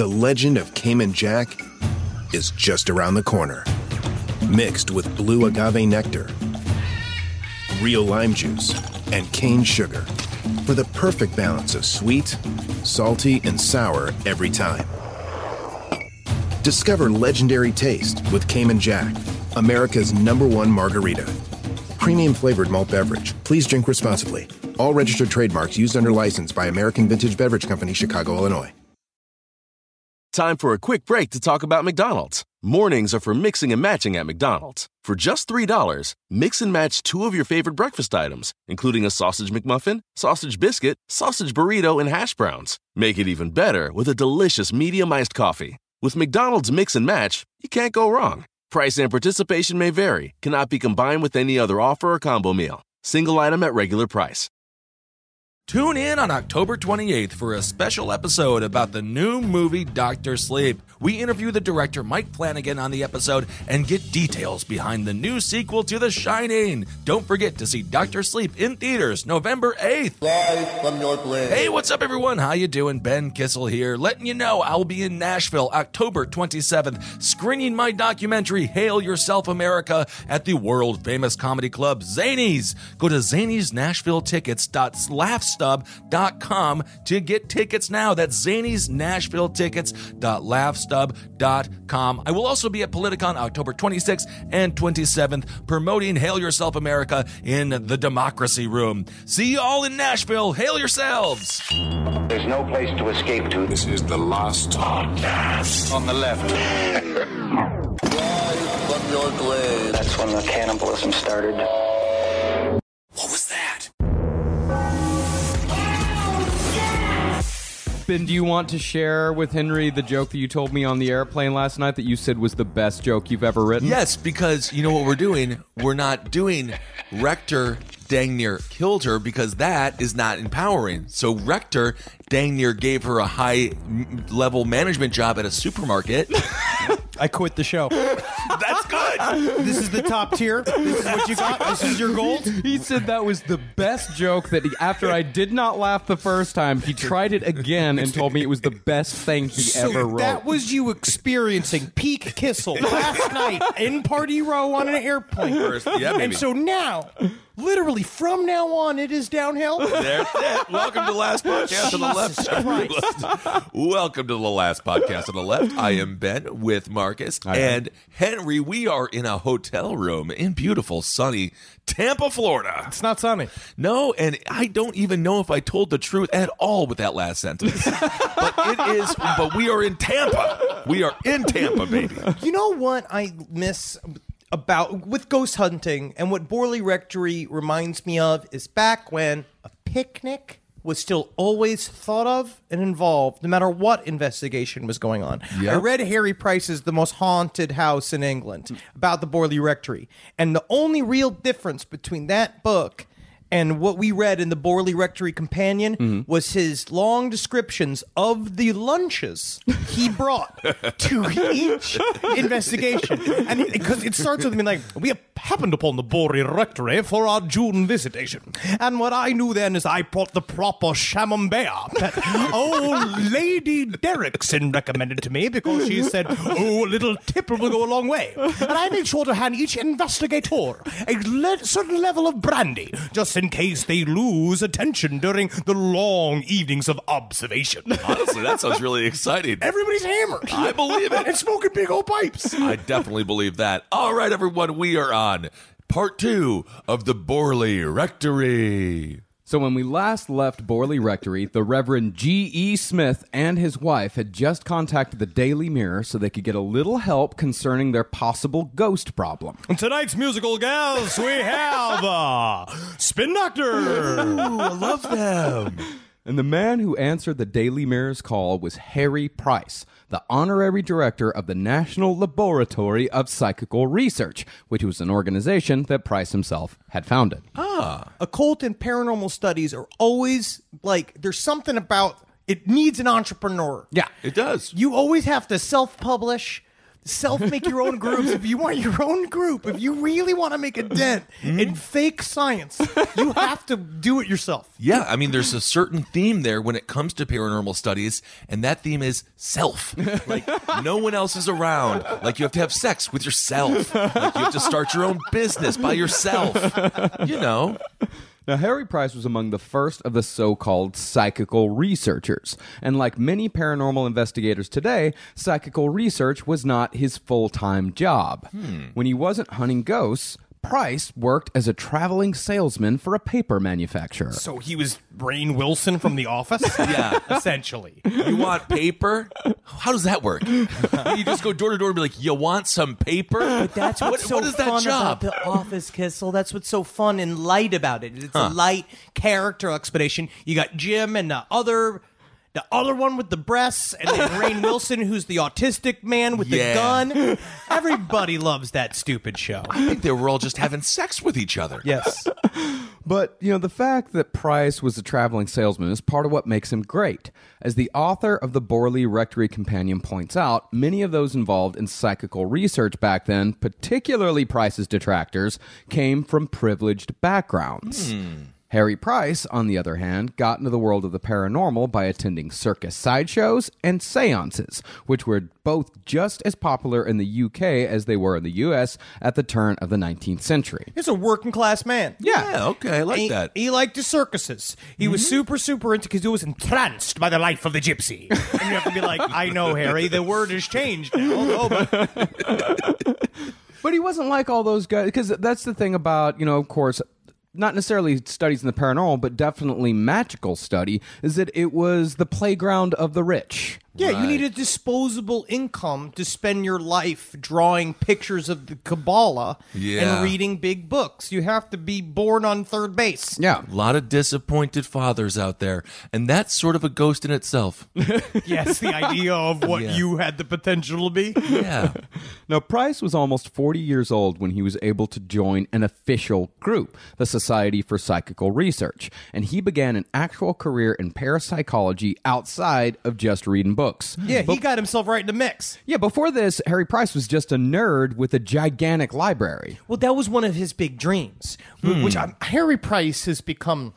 the legend of Cayman Jack is just around the corner. Mixed with blue agave nectar, real lime juice, and cane sugar for the perfect balance of sweet, salty, and sour every time. Discover legendary taste with Cayman Jack, America's #1 margarita. Premium flavored malt beverage. Please drink responsibly. All registered trademarks used under license by American Vintage Beverage Company, Chicago, Illinois. Time for a quick break to talk about McDonald's. Mornings are for mixing and matching at McDonald's. For just $3, mix and match 2 of your favorite breakfast items, including a sausage McMuffin, sausage biscuit, sausage burrito, and hash browns. Make it even better with a delicious medium iced coffee. With McDonald's Mix and Match, you can't go wrong. Price and participation may vary, cannot be combined with any other offer or combo meal. Single item at regular price. Tune in on October 28th for a special episode about the new movie Dr. Sleep. We interview the director Mike Flanagan on the episode and get details behind the new sequel to The Shining. Don't forget to see Dr. Sleep in theaters November 8th. Live from your grave. Hey, what's up, everyone? How you doing? Ben Kissel here, letting you know I'll be in Nashville October 27th, screening my documentary Hail Yourself America at the world-famous comedy club Zanies. Go to zaniesnashvilletickets.laughstub.com to get tickets now. That's zaniesnashvilletickets.laughstub.com. I will also be at Politicon October 26th and 27th promoting Hail Yourself America in the Democracy Room. See you all in Nashville. Hail yourselves. There's no place to escape to. This is the last podcast. On the left. Live from your grave. That's when the cannibalism started. What was that? Ben, do you want to share with Henry the joke that you told me on the airplane last night that you said was the best joke you've ever written? Yes, because you know what we're doing? We're not doing Rector dang near killed her because that is not empowering. So Rector dang near gave her a high-level management job at a supermarket. I quit the show. That's good. This is the top tier. This is what you got. This is your gold. He said that was the best joke that after I did not laugh the first time, he tried it again and told me it was the best thing he ever wrote. That was you experiencing peak Kissel last night in Party Row on an airplane. Yeah, baby. And so now, literally from now on, it is downhill. There's it. Welcome to the last podcast on the left. Welcome to the last podcast on the left. I am Ben with Marcus and Henry. We are in a hotel room in beautiful, sunny Tampa, Florida. It's not sunny. No, and I don't even know if I told the truth at all with that last sentence. But it is. But we are in Tampa. We are in Tampa, baby. You know what I miss about with ghost hunting, and what Borley Rectory reminds me of is back when a picnic was still always thought of and involved, no matter what investigation was going on. Yep. I read Harry Price's The Most Haunted House in England about the Borley Rectory, and the only real difference between that book and what we read in the Borley Rectory Companion was his long descriptions of the lunches he brought to each investigation. And because it starts with me like, we happened upon the Borley Rectory for our June visitation. And what I knew then is I brought the proper camembert that old Lady Derrickson recommended to me because she said, oh, a little tip will go a long way. And I made sure to hand each investigator a certain level of brandy, just in case they lose attention during the long evenings of observation. Honestly, that sounds really exciting. Everybody's hammered. I believe it. And smoking big old pipes. I definitely believe that. All right, everyone, we are on part 2 of the Borley Rectory. So when we last left Borley Rectory, the Reverend G.E. Smith and his wife had just contacted the Daily Mirror so they could get a little help concerning their possible ghost problem. Tonight's musical guests, we have Spin Doctor. Ooh, I love them. And the man who answered the Daily Mirror's call was Harry Price, the honorary director of the National Laboratory of Psychical Research, which was an organization that Price himself had founded. Occult and paranormal studies are always like, there's something about it needs an entrepreneur. Yeah, it does. You always have to self-publish. Self-make your own groups. If you want your own group, if you really want to make a dent in fake science, you have to do it yourself. Yeah, I mean, there's a certain theme there when it comes to paranormal studies, and that theme is self. Like, no one else is around. Like, you have to have sex with yourself. Like, you have to start your own business by yourself. You know. Now, Harry Price was among the first of the so-called psychical researchers. And like many paranormal investigators today, psychical research was not his full-time job. When he wasn't hunting ghosts, Price worked as a traveling salesman for a paper manufacturer. So he was Rainn Wilson from The Office? Yeah. Essentially. You want paper? How does that work? You just go door to door and be like, you want some paper? But that's what's what so is that fun job? about The Office, Kissel. That's what's so fun and light about it. It's a light character explanation. You got Jim and the other one with the breasts, and then Rainn Wilson, who's the autistic man with the gun. Everybody loves that stupid show. I think they were all just having sex with each other. Yes. But, the fact that Price was a traveling salesman is part of what makes him great. As the author of the Borley Rectory Companion points out, many of those involved in psychical research back then, particularly Price's detractors, came from privileged backgrounds. Harry Price, on the other hand, got into the world of the paranormal by attending circus sideshows and seances, which were both just as popular in the UK as they were in the US at the turn of the 19th century. He's a working class man. Yeah, okay, I like that. He liked the circuses. He was super into because he was entranced by the life of the gypsy. And you have to be like, I know, Harry, the word has changed now. But he wasn't like all those guys, because that's the thing about, of course, not necessarily studies in the paranormal, but definitely magical study, is that it was the playground of the rich. Yeah, you need a disposable income to spend your life drawing pictures of the Kabbalah and reading big books. You have to be born on third base. Yeah. A lot of disappointed fathers out there, and that's sort of a ghost in itself. Yes, the idea of what you had the potential to be. Yeah. Now, Price was almost 40 years old when he was able to join an official group, the Society for Psychical Research, and he began an actual career in parapsychology outside of just reading books. Yeah, he got himself right in the mix. Yeah, before this, Harry Price was just a nerd with a gigantic library. Well, that was one of his big dreams, which Harry Price has become...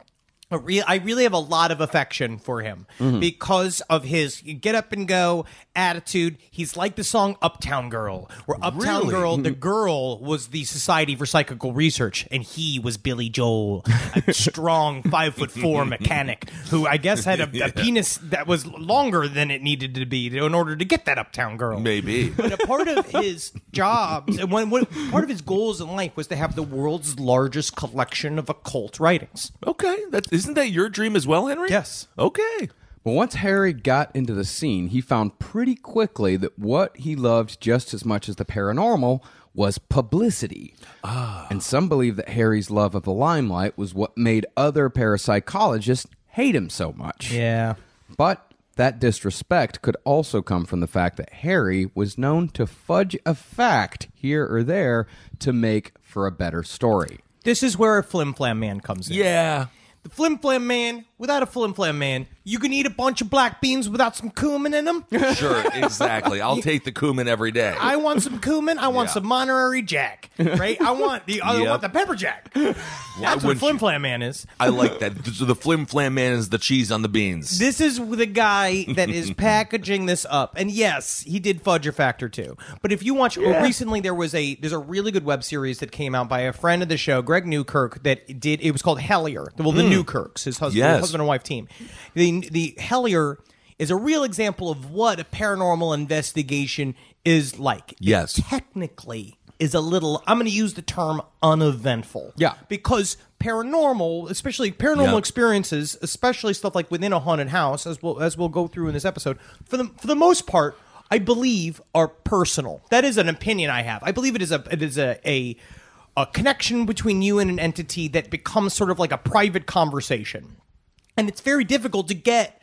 I really have a lot of affection for him because of his get up and go attitude. He's like the song Uptown Girl, where Uptown Girl, the girl was the Society for Psychical Research, and he was Billy Joel, a strong 5'4" mechanic who I guess had a penis that was longer than it needed to be in order to get that Uptown Girl. Maybe. But a part of his jobs, and part of his goals in life was to have the world's largest collection of occult writings. Okay, isn't that your dream as well, Henry? Yes. Okay. But once Harry got into the scene, he found pretty quickly that what he loved just as much as the paranormal was publicity. And some believe that Harry's love of the limelight was what made other parapsychologists hate him so much. Yeah. But that disrespect could also come from the fact that Harry was known to fudge a fact here or there to make for a better story. This is where a flim-flam man comes in. Yeah. The flim-flam man, without a flim-flam man, you can eat a bunch of black beans without some cumin in them. Sure, exactly. I'll take the cumin every day. I want some cumin. I want some Monterey Jack. Right? I want the pepper jack. That's what flim-flam man is. I like that. So the flim-flam man is the cheese on the beans. This is the guy that is packaging this up. And yes, he did fudge a factor too. But if you watch, recently there's a really good web series that came out by a friend of the show, Greg Newkirk, it was called Hellier. Well, the Newkirks, his husband and wife team. The Hellier is a real example of what a paranormal investigation is like. Yes. It technically is a little, I'm going to use the term uneventful. Yeah. Because paranormal, especially paranormal experiences, especially stuff like within a haunted house, as we'll go through in this episode, for the most part, I believe are personal. That is an opinion I have. I believe it is a connection between you and an entity that becomes sort of like a private conversation. And it's very difficult to get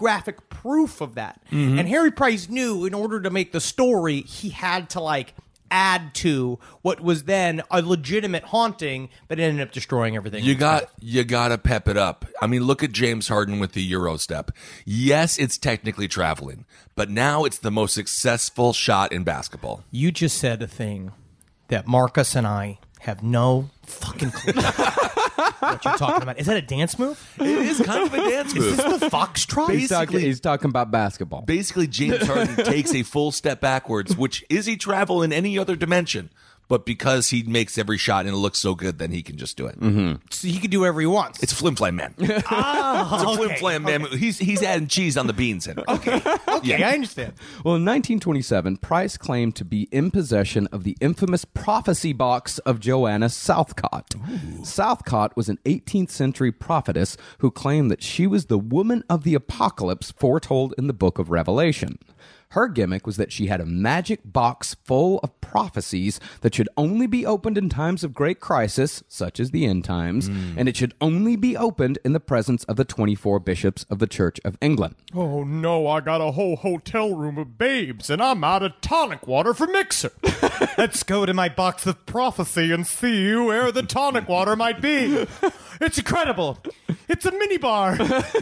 photographic proof of that. And Harry Price knew in order to make the story, he had to add to what was then a legitimate haunting, but it ended up destroying everything. You got to pep it up. I mean, look at James Harden with the Euro step. Yes, it's technically traveling, but now it's the most successful shot in basketball. You just said a thing that Marcus and I have no fucking clue what you're talking about. Is that a dance move? It is kind of a dance move. Is this the foxtrot? He's talking about basketball. Basically, James Harden takes a full step backwards, which is he travel in any other dimension. But because he makes every shot and it looks so good, then he can just do it. Mm-hmm. So he can do whatever he wants. It's a flim flam man. It's a flim flam man. He's adding cheese on the beans, Henry. Okay, Yeah. I understand. Well, in 1927, Price claimed to be in possession of the infamous prophecy box of Joanna Southcott. Ooh. Southcott was an 18th century prophetess who claimed that she was the woman of the apocalypse foretold in the book of Revelation. Her gimmick was that she had a magic box full of prophecies that should only be opened in times of great crisis, such as the end times, and it should only be opened in the presence of the 24 bishops of the Church of England. Oh no, I got a whole hotel room of babes, and I'm out of tonic water for mixer. Let's go to my box of prophecy and see where the tonic water might be. It's incredible. It's a mini bar.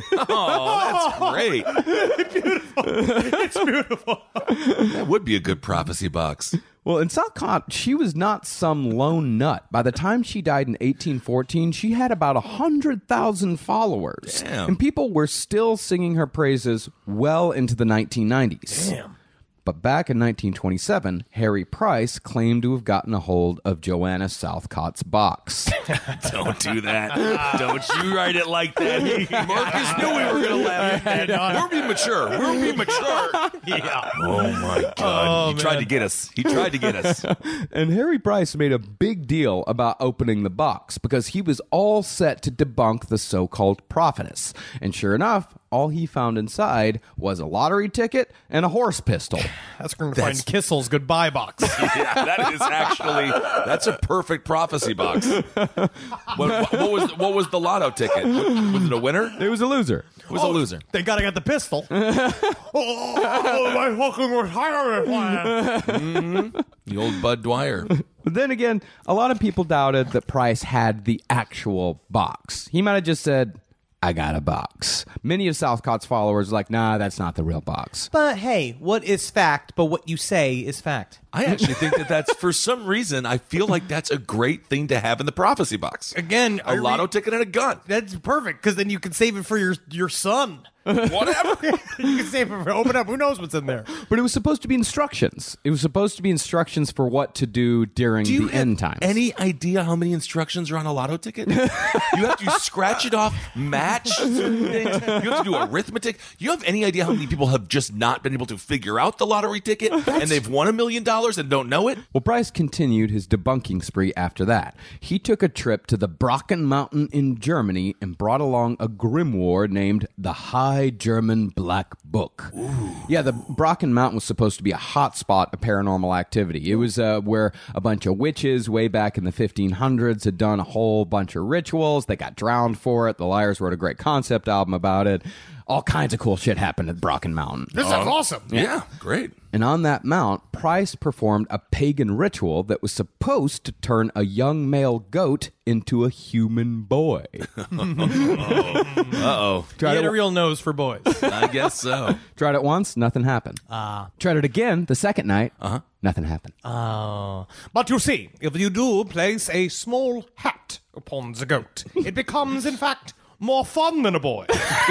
Oh, that's great. Beautiful. It's beautiful. That would be a good prophecy box. Well, in Southcott, she was not some lone nut. By the time she died in 1814, she had about 100,000 followers. Damn. And people were still singing her praises well into the 1990s. Damn. But back in 1927, Harry Price claimed to have gotten a hold of Joanna Southcott's box. Don't do that. Don't you write it like that. Marcus knew we were going to laugh at that. We're being mature. Yeah. Oh, my God. He tried to get us. And Harry Price made a big deal about opening the box because he was all set to debunk the so-called prophetess. And sure enough, all he found inside was a lottery ticket and a horse pistol. That's going to find Kissel's goodbye box. Yeah, that's a perfect prophecy box. What was the lotto ticket? Was it a winner? It was a loser. It was a loser. Thank God I got the pistol. My fucking retirement plan. The old Bud Dwyer. But then again, a lot of people doubted that Price had the actual box. He might have just said, I got a box. Many of Southcott's followers are like, nah, that's not the real box. But hey, what is fact, but what you say is fact. I actually think that's, for some reason, I feel like that's a great thing to have in the prophecy box. Again, a lotto ticket and a gun. That's perfect, because then you can save it for your son. Whatever. You can save it for open up. Who knows what's in there? But it was supposed to be instructions. It was supposed to be instructions for what to do during the end times. Any idea how many instructions are on a lotto ticket? You have to scratch it off, match certain things. You have to do arithmetic. You have any idea how many people have just not been able to figure out the lottery ticket and they've won $1 million and don't know it? Well, Price continued his debunking spree after that. He took a trip to the Brocken Mountain in Germany and brought along a grimoire named the High German Black Book. Ooh. Yeah, the Brocken Mountain was supposed to be a hot spot of paranormal activity. It was where a bunch of witches way back in the 1500s had done a whole bunch of rituals. They got drowned for it. The Liars wrote a great concept album about it. All kinds of cool shit happened at Brocken Mountain. This is awesome. Yeah, great. And on that mount, Price performed a pagan ritual that was supposed to turn a young male goat into a human boy. Uh-oh. He had a real nose for boys. I guess so. Tried it once, nothing happened. Tried it again the second night, nothing happened. But you see, if you do place a small hat upon the goat, it becomes, in fact, more fun than a boy.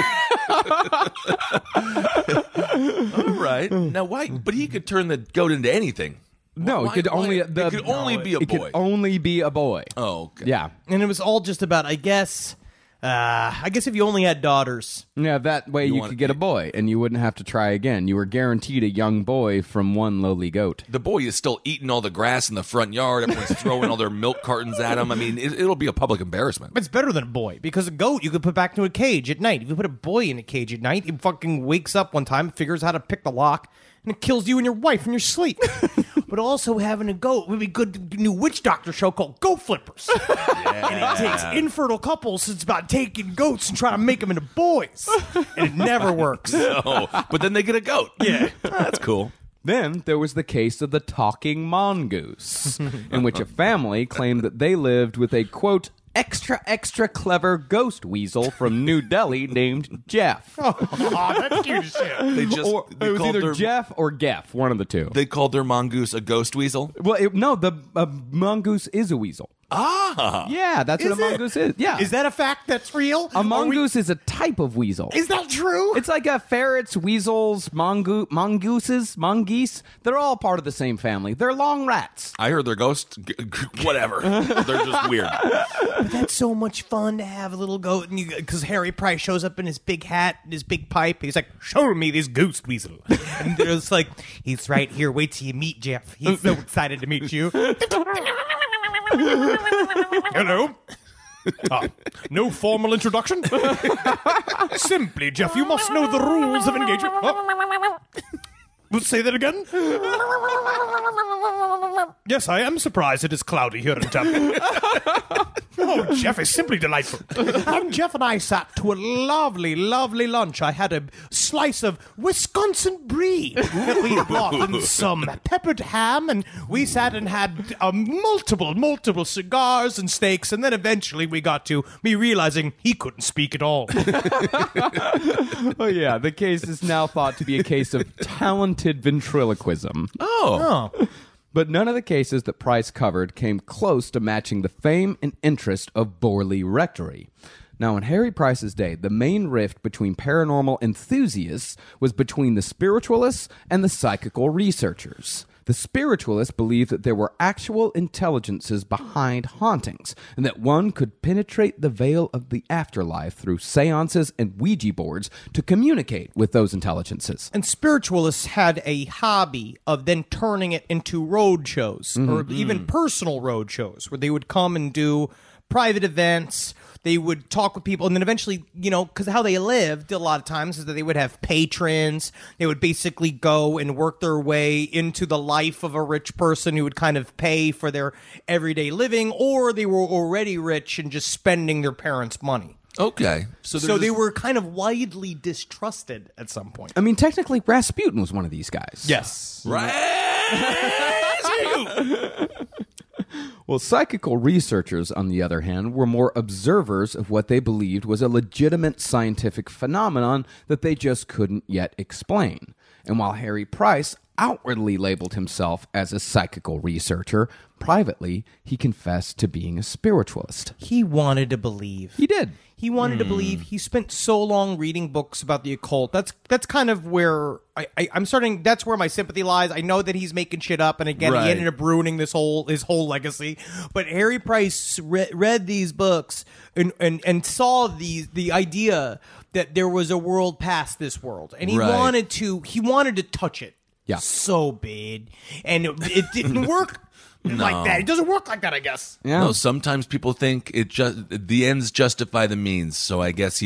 All right. Now, why? But he could turn the goat into anything. No, it could only be a boy. It could only be a boy. Oh, okay. Yeah. And it was all just about, I guess if you only had daughters. Yeah, that way you could get a boy, and you wouldn't have to try again. You were guaranteed a young boy from one lowly goat. The boy is still eating all the grass in the front yard. Everyone's throwing all their milk cartons at him. I mean, it'll be a public embarrassment. It's better than a boy, because a goat you could put back into a cage at night. If you put a boy in a cage at night, he fucking wakes up one time, figures out how to pick the lock, and it kills you and your wife in your sleep. But also having a goat would be good. New witch doctor show called Goat Flippers. And it takes infertile couples. It's about taking goats and trying to make them into boys. And it never works. No, but then they get a goat. Yeah. That's cool. Then there was the case of the talking mongoose, in which a family claimed that they lived with a, quote, extra clever ghost weasel from New Delhi named Jeff. That's cute as shit. They It was called either their, Jeff or Geff, one of the two. They called their mongoose a ghost weasel. Well, no, the mongoose is a weasel. Ah, Yeah, that's what a mongoose is. Yeah. Is that a fact that's real? a mongoose is a type of weasel. Is that true? It's like ferrets, weasels, mongooses, mongoose. They're all part of the same family. They're long rats. I heard they're ghost. Whatever. They're just weird. But that's so much fun to have a little goat, and because Harry Price shows up in his big hat and his big pipe. He's like, "Show me this ghost weasel," and there's like, "He's right here. Wait till you meet Jeff. He's so excited to meet you." Hello. No formal introduction. Simply, Jeff, you must know the rules of engagement. Let's say that again. Yes, I am surprised it is cloudy here in Tampa. Oh, Jeff is simply delightful. And Jeff and I sat to a lovely, lovely lunch. I had a slice of Wisconsin brie that we bought and some peppered ham, and we sat and had multiple cigars and steaks, and then eventually we got to me realizing he couldn't speak at all. Oh, yeah. The case is now thought to be a case of talented ventriloquism. Oh. But none of the cases that Price covered came close to matching the fame and interest of Borley Rectory. Now, in Harry Price's day, the main rift between paranormal enthusiasts was between the spiritualists and the psychical researchers. The spiritualists believed that there were actual intelligences behind hauntings, and that one could penetrate the veil of the afterlife through seances and Ouija boards to communicate with those intelligences. And spiritualists had a hobby of then turning it into road shows, or even personal road shows, where they would come and do private events. They would talk with people, and then eventually, because how they lived a lot of times is that they would have patrons. They would basically go and work their way into the life of a rich person who would kind of pay for their everyday living, or they were already rich and just spending their parents' money. Okay. So they were kind of widely distrusted at some point. I mean, technically, Rasputin was one of these guys. Yes. Well, psychical researchers, on the other hand, were more observers of what they believed was a legitimate scientific phenomenon that they just couldn't yet explain. And while Harry Price outwardly labeled himself as a psychical researcher, privately, he confessed to being a spiritualist. He wanted to believe. He did. He wanted to believe. He spent so long reading books about the occult. That's kind of where I'm starting. That's where my sympathy lies. I know that he's making shit up, and again, Right. he ended up ruining his whole legacy. But Harry Price read these books and saw the idea that there was a world past this world, and he Right. wanted to touch it. Yeah. So bad, and it didn't work like that. It doesn't work like that, I guess. Yeah. No, sometimes people think the ends justify the means. So I guess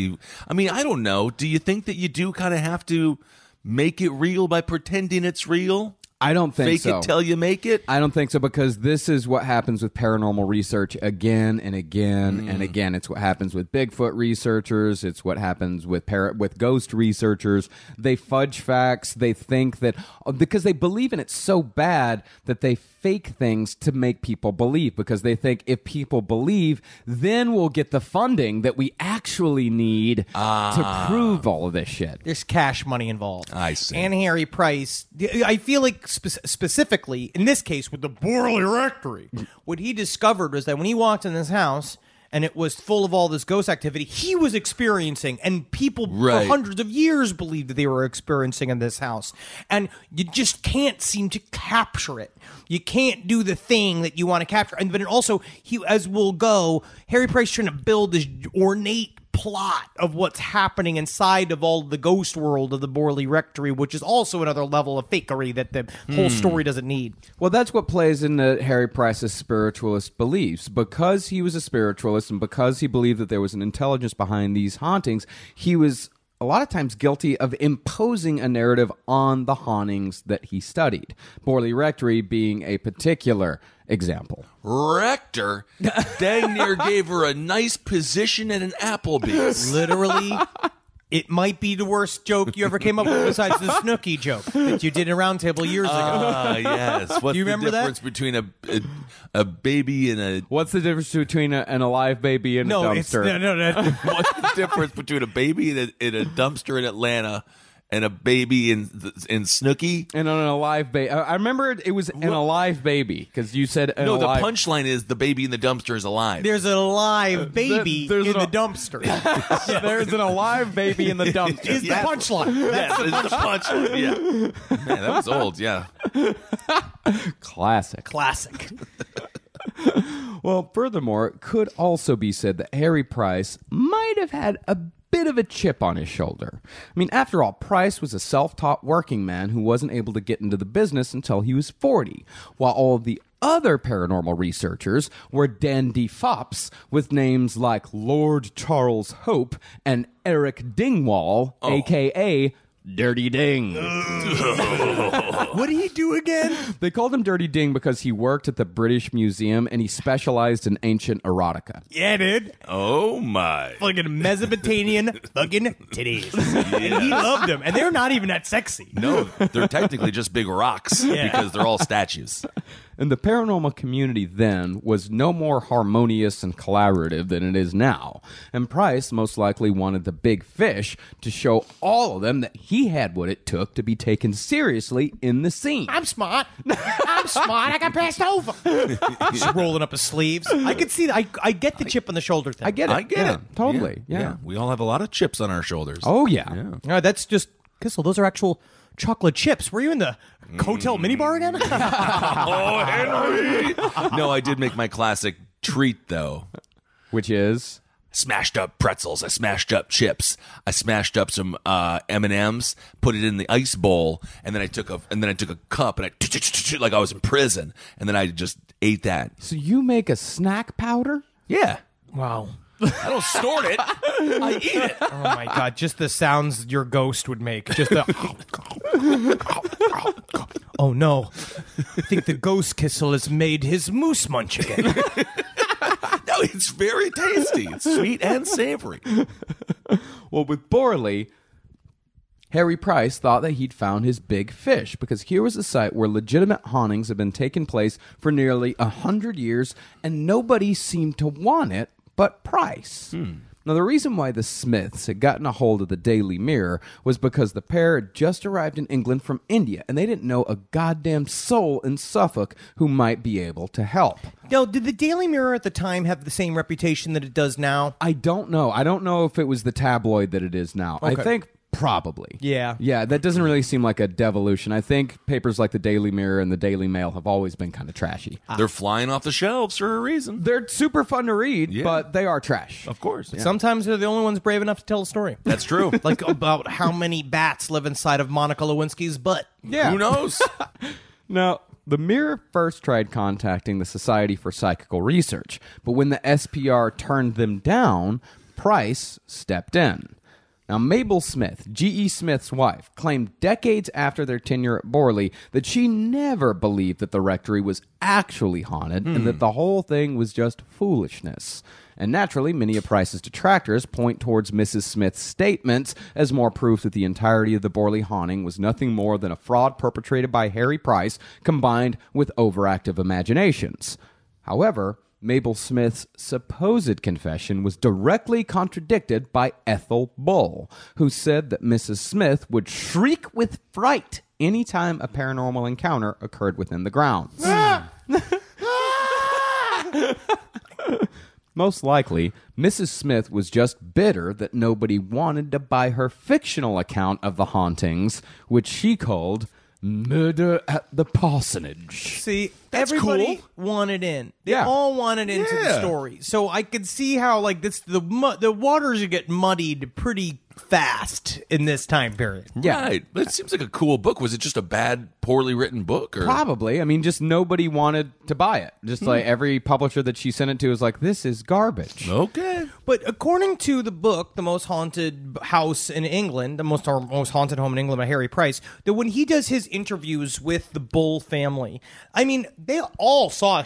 I don't know. Do you think that you do kind of have to make it real by pretending it's real? I don't think Fake so. it till you make it? I don't think so, because this is what happens with paranormal research again and again and again. It's what happens with Bigfoot researchers. It's what happens with ghost researchers. They fudge facts. They think that because they believe in it so bad that they fake things to make people believe, because they think if people believe, then we'll get the funding that we actually need to prove all of this shit. There's cash money involved. I see. And Harry Price, I feel like specifically, in this case with the Borley Rectory, what he discovered was that when he walked in this house and it was full of all this ghost activity, he was experiencing, and people Right. for hundreds of years believed that they were experiencing in this house. And you just can't seem to capture it. You can't do the thing that you want to capture. But it also, as we'll go, Harry Price trying to build this ornate plot of what's happening inside of all the ghost world of the Borley Rectory, which is also another level of fakery that the whole story doesn't need. Well, that's what plays into Harry Price's spiritualist beliefs. Because he was a spiritualist and because he believed that there was an intelligence behind these hauntings, he was a lot of times guilty of imposing a narrative on the hauntings that he studied. Borley Rectory being a particular example. Rector dang near gave her a nice position at an Applebee's. Literally, It might be the worst joke you ever came up with besides the Snooki joke that you did in Roundtable years ago. Ah, yes. What's Do you remember the that? difference between a baby and a... What's the difference between an alive baby and a dumpster? No. What's the difference between a baby in a dumpster in Atlanta and a baby in Snooki? And on an alive baby. I remember it was an alive baby because you said an No, alive. the punchline is the baby in the dumpster is alive. There's a live baby There's in an- the dumpster. There's an alive baby in the dumpster. Is the punchline. Yes, it's the punchline. Yeah. Man, that was old, yeah. Classic. Classic. Well, furthermore, it could also be said that Harry Price might have had a bit of a chip on his shoulder. I mean, after all, Price was a self-taught working man who wasn't able to get into the business until he was 40, while all of the other paranormal researchers were dandy fops with names like Lord Charles Hope and Eric Dingwall, a.k.a. Dirty Ding. What did he do again? They called him Dirty Ding because he worked at the British Museum and he specialized in ancient erotica. Yeah, dude. Oh, my. Fucking Mesopotamian fucking titties. And he loved them. And they're not even that sexy. No, they're technically just big rocks because they're all statues. And the paranormal community then was no more harmonious and collaborative than it is now. And Price most likely wanted the big fish to show all of them that he had what it took to be taken seriously in the scene. I'm smart. I'm smart. I got passed over. Just rolling up his sleeves. I could see that. I get the chip on the shoulder thing. I get it. I get Yeah, it. Totally. Yeah. We all have a lot of chips on our shoulders. Oh, yeah. That's just, Kissel, those are actual chocolate chips. Were you in the Cotel minibar again? Oh, Henry! No, I did make my classic treat, though. Which is? Smashed up pretzels. I smashed up chips. I smashed up some M&Ms, put it in the ice bowl, and then I took a cup and I like I was in prison, and then I just ate that. So you make a snack powder? Yeah. Wow. I don't snort it. I eat it. Oh my God! Just the sounds your ghost would make. Just the. Oh no! I think the ghost Kissel has made his moose munch again. No, it's very tasty. It's sweet and savory. Well, with Borley, Harry Price thought that he'd found his big fish because here was a site where legitimate hauntings had been taking place for nearly 100 years and nobody seemed to want it but Price. Now, the reason why the Smiths had gotten a hold of the Daily Mirror was because the pair had just arrived in England from India and they didn't know a goddamn soul in Suffolk who might be able to help. Now, did the Daily Mirror at the time have the same reputation that it does now? I don't know. I don't know if it was the tabloid that it is now. I Okay. think probably. Yeah. Yeah, that doesn't really seem like a devolution. I think papers like the Daily Mirror and the Daily Mail have always been kind of trashy. They're flying off the shelves for a reason. They're super fun to read, Yeah. but they are trash. Of course. Sometimes they're the only ones brave enough to tell a story. That's true. Like about how many bats live inside of Monica Lewinsky's butt. Yeah. Who knows? Now, the Mirror first tried contacting the Society for Psychical Research, but when the SPR turned them down, Price stepped in. Now, Mabel Smith, G.E. Smith's wife, claimed decades after their tenure at Borley that she never believed that the rectory was actually haunted and that the whole thing was just foolishness. And naturally, many of Price's detractors point towards Mrs. Smith's statements as more proof that the entirety of the Borley haunting was nothing more than a fraud perpetrated by Harry Price combined with overactive imaginations. However, Mabel Smith's supposed confession was directly contradicted by Ethel Bull, who said that Mrs. Smith would shriek with fright anytime a paranormal encounter occurred within the grounds. Most likely, Mrs. Smith was just bitter that nobody wanted to buy her fictional account of the hauntings, which she called Murder at the Parsonage. See, That's everybody cool. wanted in. They Yeah. all wanted into the Yeah. story. So I could see how like this the waters get muddied pretty fast in this time period. Yeah. Right. But it seems like a cool book. Was it just a bad, poorly written book? Or? Probably. I mean, just nobody wanted to buy it. Just like every publisher that she sent it to was like, this is garbage. Okay. But according to the book, The Most Haunted House in England, the most haunted home in England by Harry Price, that when he does his interviews with the Bull family, I mean, they all saw shit.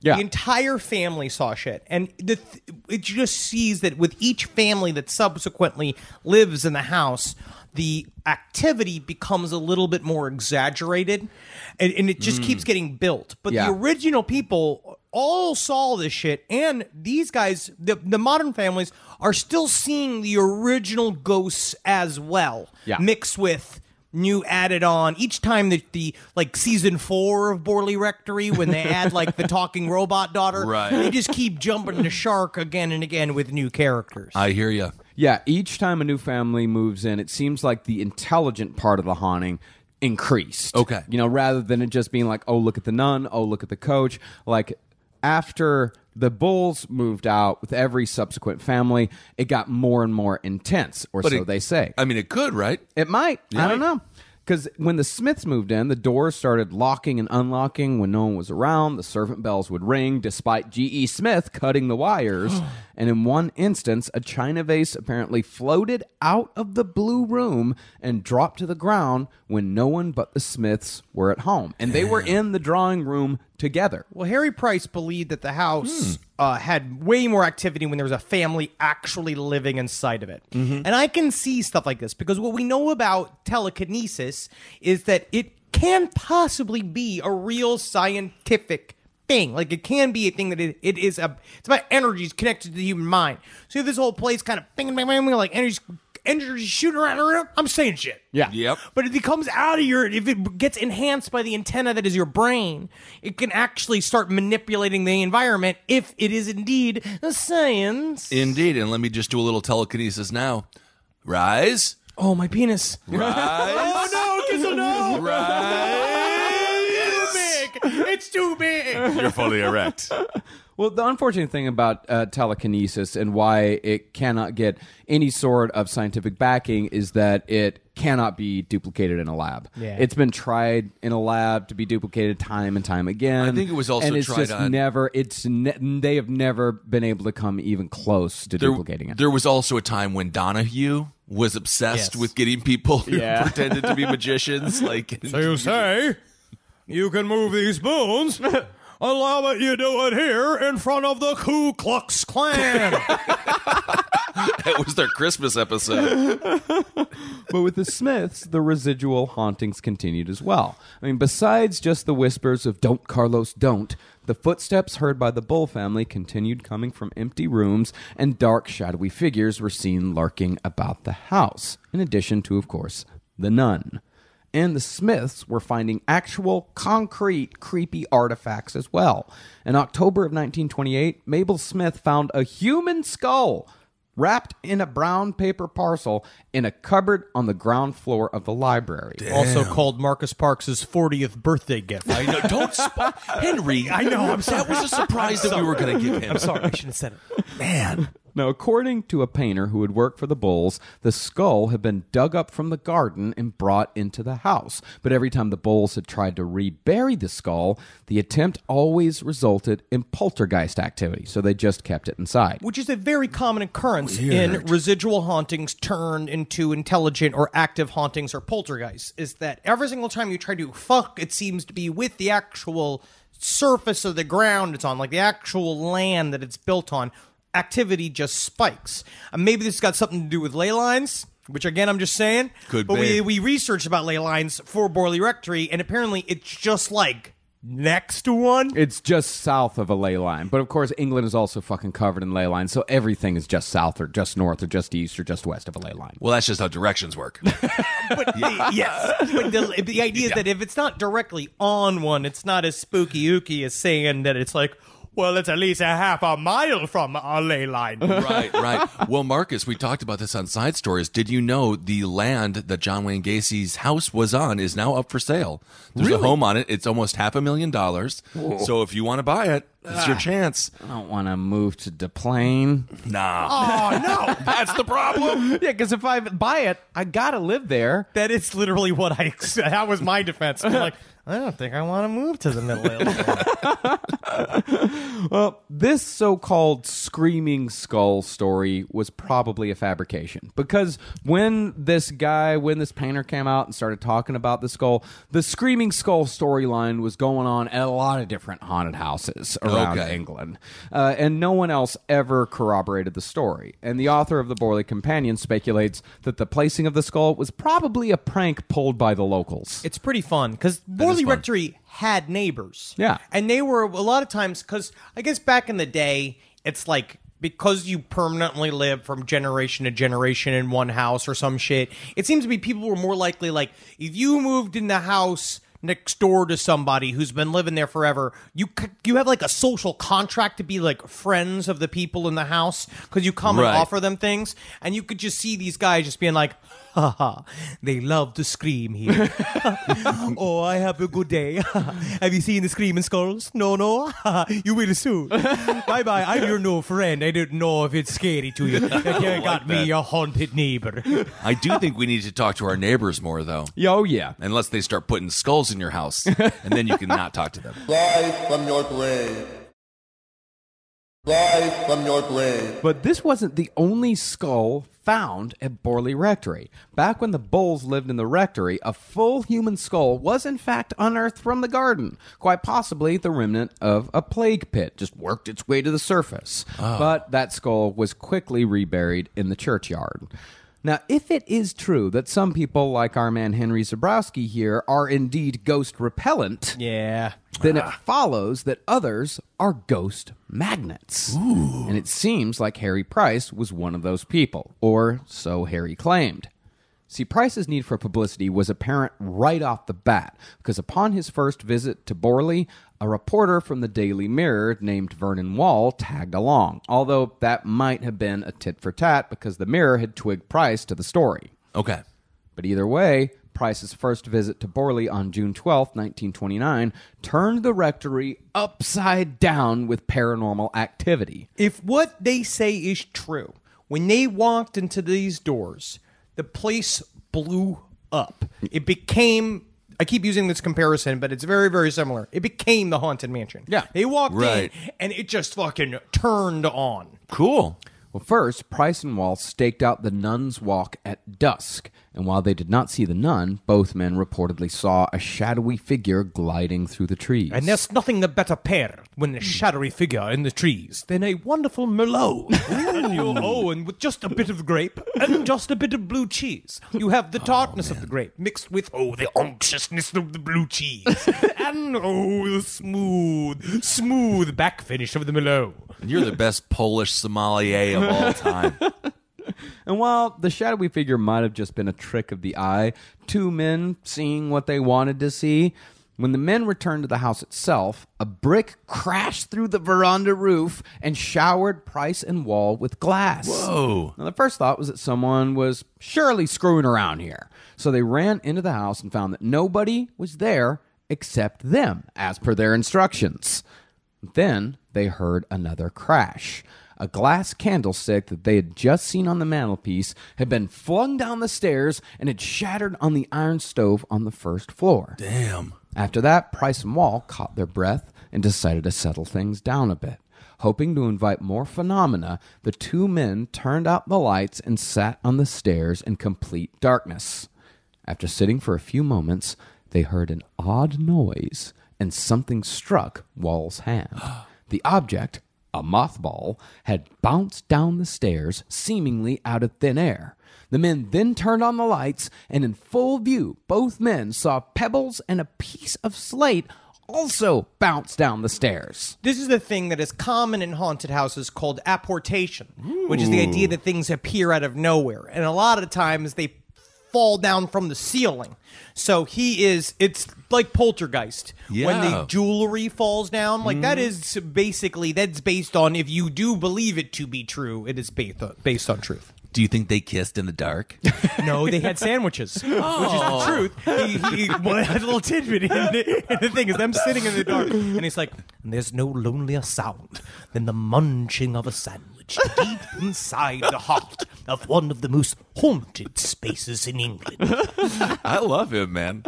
Yeah. The entire family saw shit. And it just sees that with each family that subsequently lives in the house, the activity becomes a little bit more exaggerated, and it just keeps getting built. But Yeah. the original people all saw this shit, and these guys, the modern families, are still seeing the original ghosts as well, mixed with new added on each time that the like season 4 of Borley Rectory, when they add like the talking robot daughter, Right. they just keep jumping the shark again and again with new characters. I hear you. Yeah, each time a new family moves in, it seems like the intelligent part of the haunting increased. Okay. You know, rather than it just being like, oh, look at the nun, oh, look at the coach. Like, after the Bulls moved out with every subsequent family, it got more and more intense, or so they say. I mean, it could, right? It might. I don't know. Because when the Smiths moved in, the doors started locking and unlocking when no one was around. The servant bells would ring despite G.E. Smith cutting the wires. And in one instance, a china vase apparently floated out of the blue room and dropped to the ground when no one but the Smiths were at home. And they were in the drawing room together. Well, Harry Price believed that the house had way more activity when there was a family actually living inside of it. And I can see stuff like this because what we know about telekinesis is that it can possibly be a real scientific thing. Like, it can be a thing that it's about energies connected to the human mind. So this whole place kind of bing, bing, bing, bing, like energy shooting around and around. I'm saying shit. Yeah. Yep. But if it comes out of if it gets enhanced by the antenna that is your brain, it can actually start manipulating the environment if it is indeed a science. Indeed. And let me just do a little telekinesis now. Rise. Oh, my penis. Rise. Oh, no, Kissel, no. Rise. Too big. It's too big. You're fully erect. Well, the unfortunate thing about telekinesis and why it cannot get any sort of scientific backing is that it cannot be duplicated in a lab. Yeah. It's been tried in a lab to be duplicated time and time again. I think it was also and it's tried just on- never. They have never been able to come even close to duplicating it. There was also a time when Donahue was obsessed with getting people who pretended to be magicians. Like, So you say you can move these spoons? Allow that you do it here in front of the Ku Klux Klan. that was their Christmas episode. But with the Smiths, the residual hauntings continued as well. I mean, besides just the whispers of "Don't, Carlos, don't," the footsteps heard by the Bull family continued coming from empty rooms, and dark, shadowy figures were seen lurking about the house, in addition to, of course, the nun. And the Smiths were finding actual, concrete, creepy artifacts as well. In October of 1928, Mabel Smith found a human skull wrapped in a brown paper parcel in a cupboard on the ground floor of the library. Also called Marcus Parks' 40th birthday gift. I know. Don't Henry. I know. That was a surprise that we were going to give him. I'm sorry, I shouldn't have said it. Man. Now, according to a painter who had worked for the Bulls, the skull had been dug up from the garden and brought into the house. But every time the Bulls had tried to rebury the skull, the attempt always resulted in poltergeist activity, so they just kept it inside. Which is a very common occurrence in residual hauntings turned into intelligent or active hauntings or poltergeists, is that every single time you try to fuck, it seems to be with the actual surface of the ground it's on, like the actual land that it's built on, activity just spikes. Maybe this has got something to do with ley lines, which again, I'm just saying. Could but be. we researched about ley lines for Borley Rectory, and apparently it's just like next to one. It's just south of a ley line. But of course, England is also fucking covered in ley lines, so everything is just south or just north or just east or just west of a ley line. Well, that's just how directions work. But yes, but the idea is that if it's not directly on one, it's not as spooky ooky as saying that it's like, well, it's at least a half a mile from a ley line. Right. Well, Marcus, we talked about this on Side Stories. Did you know the land that John Wayne Gacy's house was on is now up for sale? There's a home on it. It's almost $500,000. Whoa. So if you want to buy it, it's your chance. I don't want to move to DePlaine. Nah. Oh, no. That's the problem. Yeah, because if I buy it, I got to live there. That is literally that was my defense. I'm like, I don't think I want to move to the middle of Well, this so-called screaming skull story was probably a fabrication, because when this painter came out and started talking about the skull, the screaming skull storyline was going on at a lot of different haunted houses around England, and no one else ever corroborated the story. And the author of the Borley Companion speculates that the placing of the skull was probably a prank pulled by the locals. It's pretty fun because Borley Rectory had neighbors. Yeah. And they were a lot of times, because I guess back in the day, it's like, because you permanently live from generation to generation in one house or some shit, it seems to be people were more likely, like, if you moved in the house next door to somebody who's been living there forever, you have like a social contract to be like friends of the people in the house, because you come and offer them things, and you could just see these guys just being like, ha ha, they love to scream here. Oh, I have a good day. Have you seen the screaming skulls? No. You will soon. Bye. I'm your new friend. I don't know if it's scary to you. You got me a haunted neighbor. I do think we need to talk to our neighbors more, though. Oh, yeah. Unless they start putting skulls in your house, and then you can not talk to them. Live from your grave. Live from your grave. But this wasn't the only skull found at Borley Rectory. Back when the Bulls lived in the rectory, a full human skull was in fact unearthed from the garden. Quite possibly the remnant of a plague pit just worked its way to the surface. But that skull was quickly reburied in the churchyard. Now, if it is true that some people, like our man Henry Zabrowski here, are indeed ghost repellent, then it follows that others are ghost magnets. Ooh. And it seems like Harry Price was one of those people, or so Harry claimed. See, Price's need for publicity was apparent right off the bat, because upon his first visit to Borley, a reporter from the Daily Mirror named Vernon Wall tagged along, although that might have been a tit for tat because the Mirror had twigged Price to the story. Okay. But either way, Price's first visit to Borley on June 12, 1929, turned the rectory upside down with paranormal activity. If what they say is true, when they walked into these doors, the place blew up. It became, I keep using this comparison, but it's very, very similar. It became the Haunted Mansion. Yeah. They walked in, and it just fucking turned on. Cool. Well, first, Price and Wall staked out the Nun's Walk at dusk, and while they did not see the nun, both men reportedly saw a shadowy figure gliding through the trees. And there's nothing a better pair when a shadowy figure in the trees than a wonderful Merlot. and with just a bit of grape and just a bit of blue cheese. You have the tartness of the grape mixed with, the unctuousness of the blue cheese. And, the smooth back finish of the Merlot. And you're the best Polish sommelier of all time. And while the shadowy figure might have just been a trick of the eye, two men seeing what they wanted to see, when the men returned to the house itself, a brick crashed through the veranda roof and showered Price and Wall with glass. Whoa. Now, the first thought was that someone was surely screwing around here. So they ran into the house and found that nobody was there except them, as per their instructions. Then they heard another crash. A glass candlestick that they had just seen on the mantelpiece had been flung down the stairs and had shattered on the iron stove on the first floor. Damn. After that, Price and Wall caught their breath and decided to settle things down a bit. Hoping to invite more phenomena, the two men turned out the lights and sat on the stairs in complete darkness. After sitting for a few moments, they heard an odd noise and something struck Wall's hand. The object, a mothball, had bounced down the stairs, seemingly out of thin air. The men then turned on the lights, and in full view, both men saw pebbles and a piece of slate also bounce down the stairs. This is the thing that is common in haunted houses called apportation, which is the idea that things appear out of nowhere. And a lot of times they fall down from the ceiling. So it's like Poltergeist. Yeah. When the jewelry falls down, that is basically, that's based on, if you do believe it to be true, it is based on truth. Do you think they kissed in the dark? No, they had sandwiches, which is the truth. He had a little tidbit in the thing is them sitting in the dark, and he's like, there's no lonelier sound than the munching of a sandwich deep inside the heart of one of the most haunted spaces in England. I love him, man.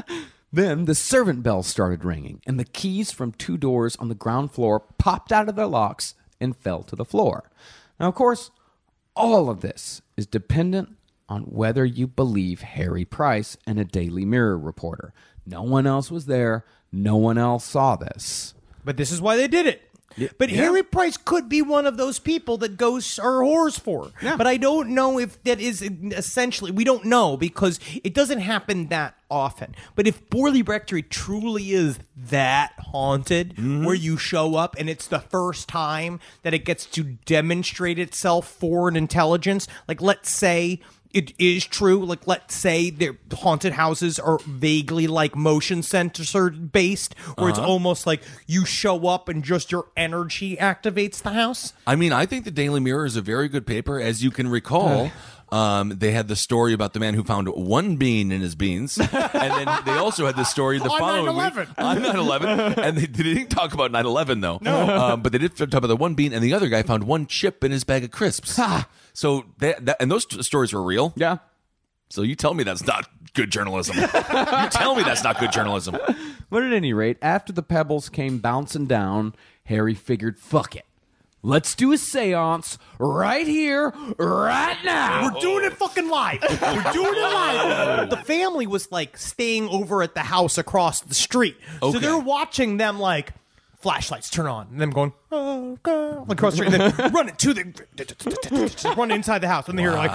Then the servant bell started ringing, and the keys from 2 doors on the ground floor popped out of their locks and fell to the floor. Now, of course, all of this is dependent on whether you believe Harry Price and a Daily Mirror reporter. No one else was there. No one else saw this. But this is why they did it. But Harry Price could be one of those people that ghosts are whores for. Yeah. But I don't know if that is essentially, we don't know because it doesn't happen that often. But if Borley Rectory truly is that haunted, where you show up and it's the first time that it gets to demonstrate itself for an intelligence, like let's say it is true, like let's say their haunted houses are vaguely like motion sensor based, where it's almost like you show up and just your energy activates the house. I mean, I think the Daily Mirror is a very good paper. As you can recall, they had the story about the man who found 1 bean in his beans. And then they also had the story the following week. On 9/11. And they didn't talk about 9/11, though. No. But they did talk about the 1 bean, and the other guy found 1 chip in his bag of crisps. So, and those stories were real. Yeah. So you tell me that's not good journalism. You tell me that's not good journalism. But at any rate, after the pebbles came bouncing down, Harry figured, fuck it. Let's do a seance right here, right now. We're doing it fucking live. We're doing it live. The family was like staying over at the house across the street. Okay. So they're watching them like flashlights turn on and them going, oh, God, across the street. And then run it to the, run inside the house. And they hear like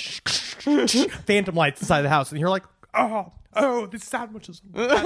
phantom lights inside the house. And you're like, oh, this sandwiches.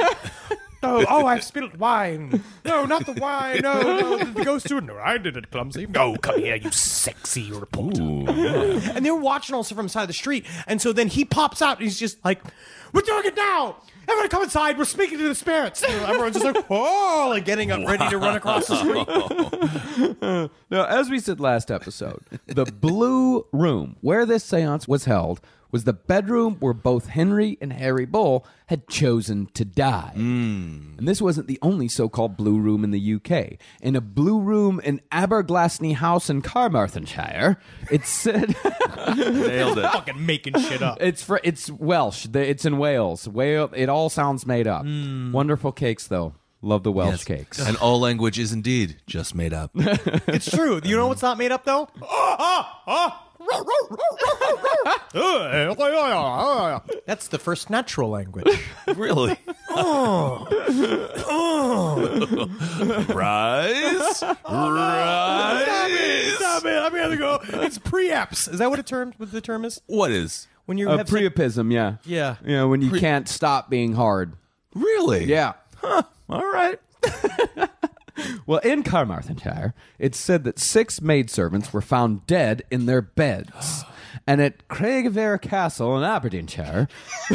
Oh, I've spilled wine. No, not the wine. No, the ghost doing. No, I did it, clumsy. No, come here, you sexy reporter. And they're watching also from the side of the street. And so then he pops out and he's just like, we're doing it now. Everyone come inside. We're speaking to the spirits. And everyone's just like, oh, like getting up ready to run across the street. Now, as we said last episode, the Blue Room, where this seance was held, was the bedroom where both Henry and Harry Bull had chosen to die. And this wasn't the only so-called Blue Room in the UK. In a Blue Room in Aberglasney House in Carmarthenshire, it said... Nailed it. Fucking making shit up. It's Welsh. It's in Wales. It all sounds made up. Wonderful cakes, though. Love the Welsh cakes. And all language is indeed just made up. It's true. You know what's not made up, though? That's the first natural language. Really? Rise. Stop it. I'm gonna go. It's preeps. Is that what the term is? What is? When you have priapism, yeah. Yeah. You know, when you can't stop being hard. Really? Yeah. Huh. All right. Well, in Carmarthenshire, it's said that 6 maidservants were found dead in their beds. And at Craigavere Castle in Aberdeenshire,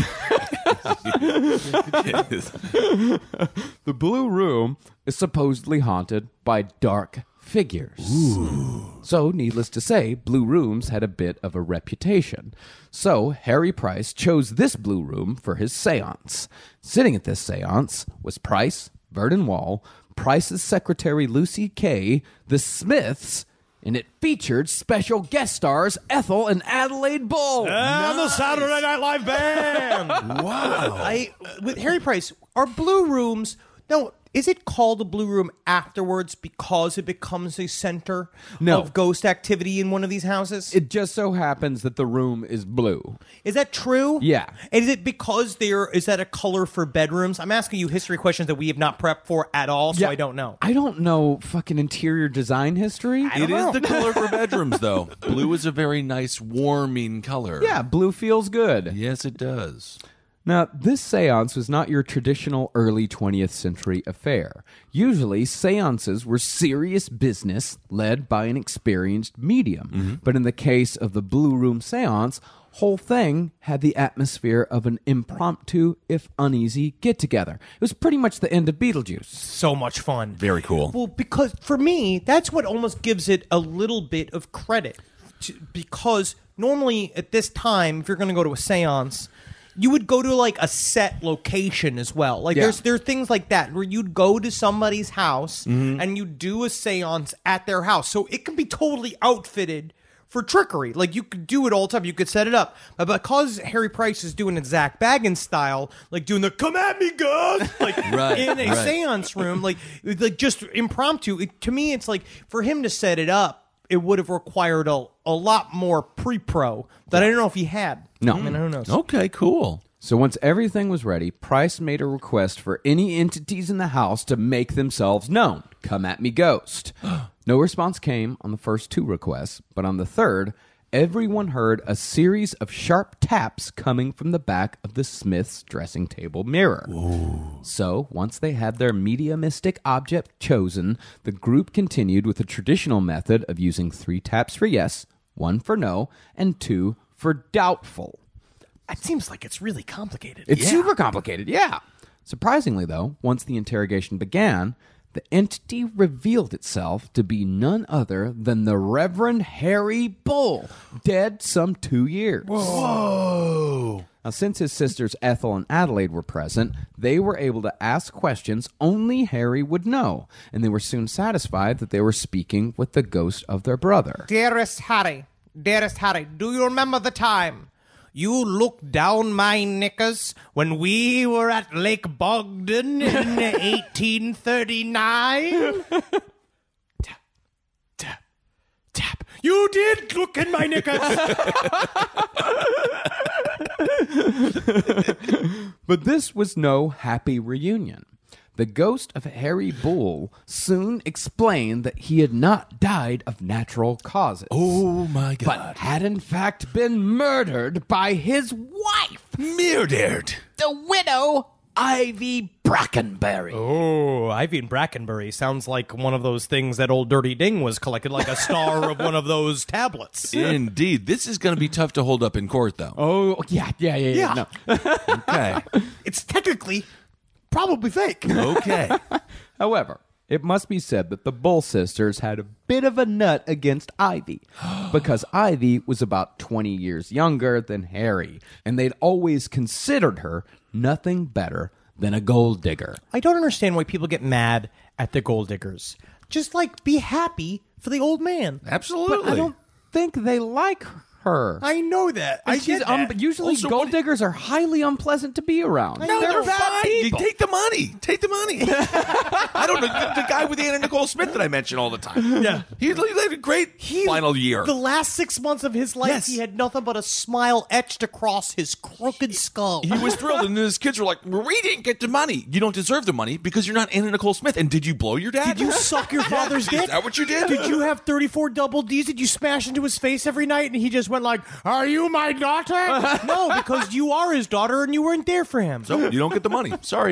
the Blue Room is supposedly haunted by dark figures. So, needless to say, Blue Rooms had a bit of a reputation. So, Harry Price chose this Blue Room for his seance. Sitting at this seance was Price, Vernon Wall, Price's secretary Lucy Kay, the Smiths, and it featured special guest stars Ethel and Adelaide Bull. And the Saturday Night Live band. Wow. With Harry Price, are Blue Rooms... No, is it called a Blue Room afterwards because it becomes a center of ghost activity in one of these houses? It just so happens that the room is blue. Is that true? Yeah. And is it because is that a color for bedrooms? I'm asking you history questions that we have not prepped for at all, so I don't know. I don't know fucking interior design history. It is the color for bedrooms, though. Blue is a very nice, warming color. Yeah, blue feels good. Yes, it does. Now, this seance was not your traditional early 20th century affair. Usually, seances were serious business led by an experienced medium. But in the case of the Blue Room seance, whole thing had the atmosphere of an impromptu, if uneasy, get-together. It was pretty much the end of Beetlejuice. So much fun. Very cool. Well, because for me, that's what almost gives it a little bit of credit. Because normally at this time, if you're going to go to a seance... You would go to like a set location as well. Like there are things like that where you'd go to somebody's house and you do a seance at their house. So it can be totally outfitted for trickery. Like, you could do it all the time. You could set it up. But because Harry Price is doing it Zach Baggins style, like doing the "come at me, God," like in a seance room, like just impromptu. To me, it's like for him to set it up, it would have required a lot more pre-pro that I don't know if he had. No. I mean, who knows? Okay, cool. So once everything was ready, Price made a request for any entities in the house to make themselves known. Come at me, ghost. No response came on the first 2 requests, but on the third, everyone heard a series of sharp taps coming from the back of the Smith's dressing table mirror. Ooh. So once they had their mediumistic object chosen, the group continued with the traditional method of using 3 taps for yes, 1 for no, and 2 for doubtful. It seems like it's really complicated. It's super complicated, yeah. Surprisingly, though, once the interrogation began, the entity revealed itself to be none other than the Reverend Harry Bull, dead some 2 years. Whoa. Now, since his sisters Ethel and Adelaide were present, they were able to ask questions only Harry would know, and they were soon satisfied that they were speaking with the ghost of their brother. Dearest Harry, do you remember the time you looked down my knickers when we were at Lake Bogdan in 1839? Tap, tap, tap. You did look in my knickers. But this was no happy reunion. The ghost of Harry Bull soon explained that he had not died of natural causes. Oh, my God. But had in fact been murdered by his wife. Murdered. The widow, Ivy Brackenbury. Oh, Ivy and Brackenbury sounds like one of those things that old Dirty Ding was collected, like a star of one of those tablets. Indeed. This is going to be tough to hold up in court, though. Oh, yeah. No. Okay. It's technically probably fake. Okay. However, it must be said that the Bull sisters had a bit of a nut against Ivy because Ivy was about 20 years younger than Harry, and they'd always considered her nothing better than a gold digger. I don't understand why people get mad at the gold diggers. Just, like, be happy for the old man. Absolutely. But I don't think they like her. I know that. And she's usually Also, gold diggers are highly unpleasant to be around. No, they're bad fine. people. You take the money. Take the money. I don't know. The guy with Anna Nicole Smith that I mention all the time. Yeah. He had a great final year. The last 6 months of his life, Yes. he had nothing but a smile etched across his crooked skull. He was thrilled, and then his kids were like, "We didn't get the money. You don't deserve the money because you're not Anna Nicole Smith. And did you blow your dad? Did you suck your father's dick? Is that what you did? Did you have 34 double Ds? Did you smash into his face every night and he just went like, "Are you my daughter?" No, because you are his daughter and you weren't there for him. So you don't get the money. Sorry.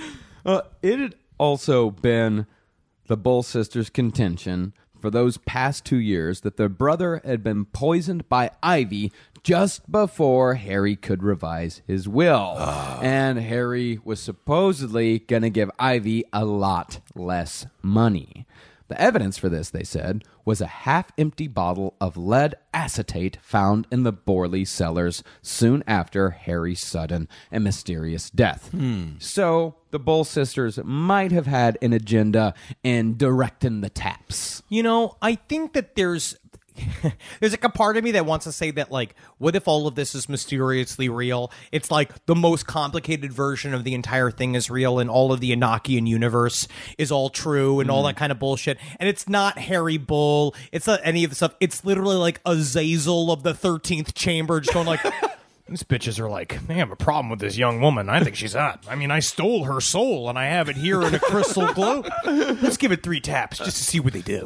It had also been the Bull sisters' contention for those past 2 years that their brother had been poisoned by Ivy just before Harry could revise his will. And Harry was supposedly going to give Ivy a lot less money. The evidence for this, they said, was a half-empty bottle of lead acetate found in the Borley cellars soon after Harry's sudden and mysterious death. So the Bull sisters might have had an agenda in directing the taps. You know, I think that there's like a part of me that wants to say that, like, what if all of this is mysteriously real? It's like the most complicated version of the entire thing is real, and all of the Enochian universe is all true, and all that kind of bullshit. And it's not Harry Bull. It's not any of the stuff. It's literally like Azazel of the 13th chamber just going like, these bitches are like, they have a problem with this young woman. I think she's hot. I mean, I stole her soul, and I have it here in a crystal globe. Let's give it 3 taps just to see what they do.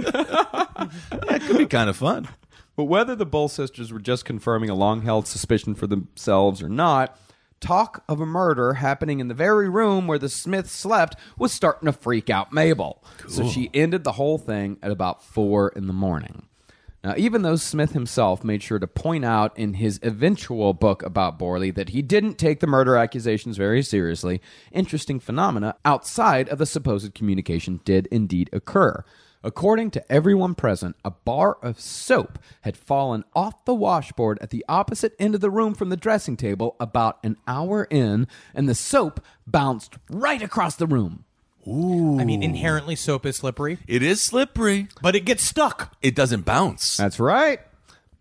That could be kind of fun. But whether the Bull sisters were just confirming a long-held suspicion for themselves or not, talk of a murder happening in the very room where the Smiths slept was starting to freak out Mabel. Cool. So she ended the whole thing at about 4 a.m. Now, even though Smith himself made sure to point out in his eventual book about Borley that he didn't take the murder accusations very seriously, interesting phenomena outside of the supposed communication did indeed occur. According to everyone present, a bar of soap had fallen off the washboard at the opposite end of the room from the dressing table about an hour in, and the soap bounced right across the room. Ooh. I mean, inherently soap is slippery. It is slippery. But it gets stuck. It doesn't bounce. That's right.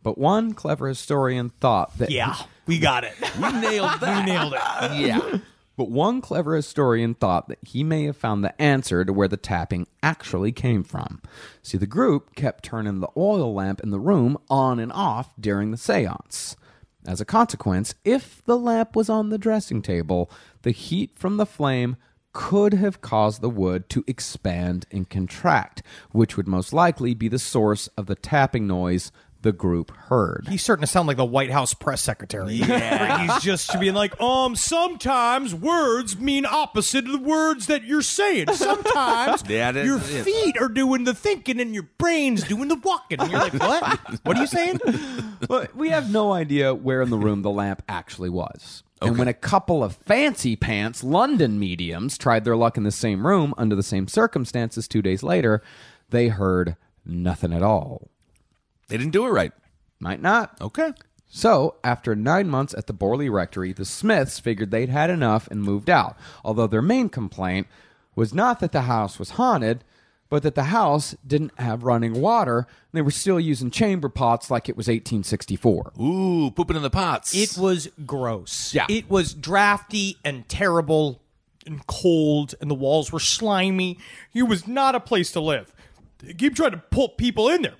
But one clever historian thought that... Yeah, we got it. We nailed that. We nailed it. Yeah. But one clever historian thought that he may have found the answer to where the tapping actually came from. See, the group kept turning the oil lamp in the room on and off during the seance. As a consequence, if the lamp was on the dressing table, the heat from the flame could have caused the wood to expand and contract, which would most likely be the source of the tapping noise the group heard. He's starting to sound like the White House press secretary. Yeah. He's just being like, sometimes words mean opposite of the words that you're saying. Sometimes your feet are doing the thinking and your brain's doing the walking. And you're like, what? What are you saying? Well, we have no idea where in the room the lamp actually was. Okay. And when a couple of fancy pants London mediums tried their luck in the same room under the same circumstances 2 days later, they heard nothing at all. They didn't do it right. Might not. Okay. So, after 9 months at the Borley Rectory, the Smiths figured they'd had enough and moved out. Although their main complaint was not that the house was haunted, but that the house didn't have running water, and they were still using chamber pots like it was 1864. Ooh, pooping in the pots. It was gross. Yeah. It was drafty and terrible and cold, and the walls were slimy. It was not a place to live. They keep trying to pull people in there.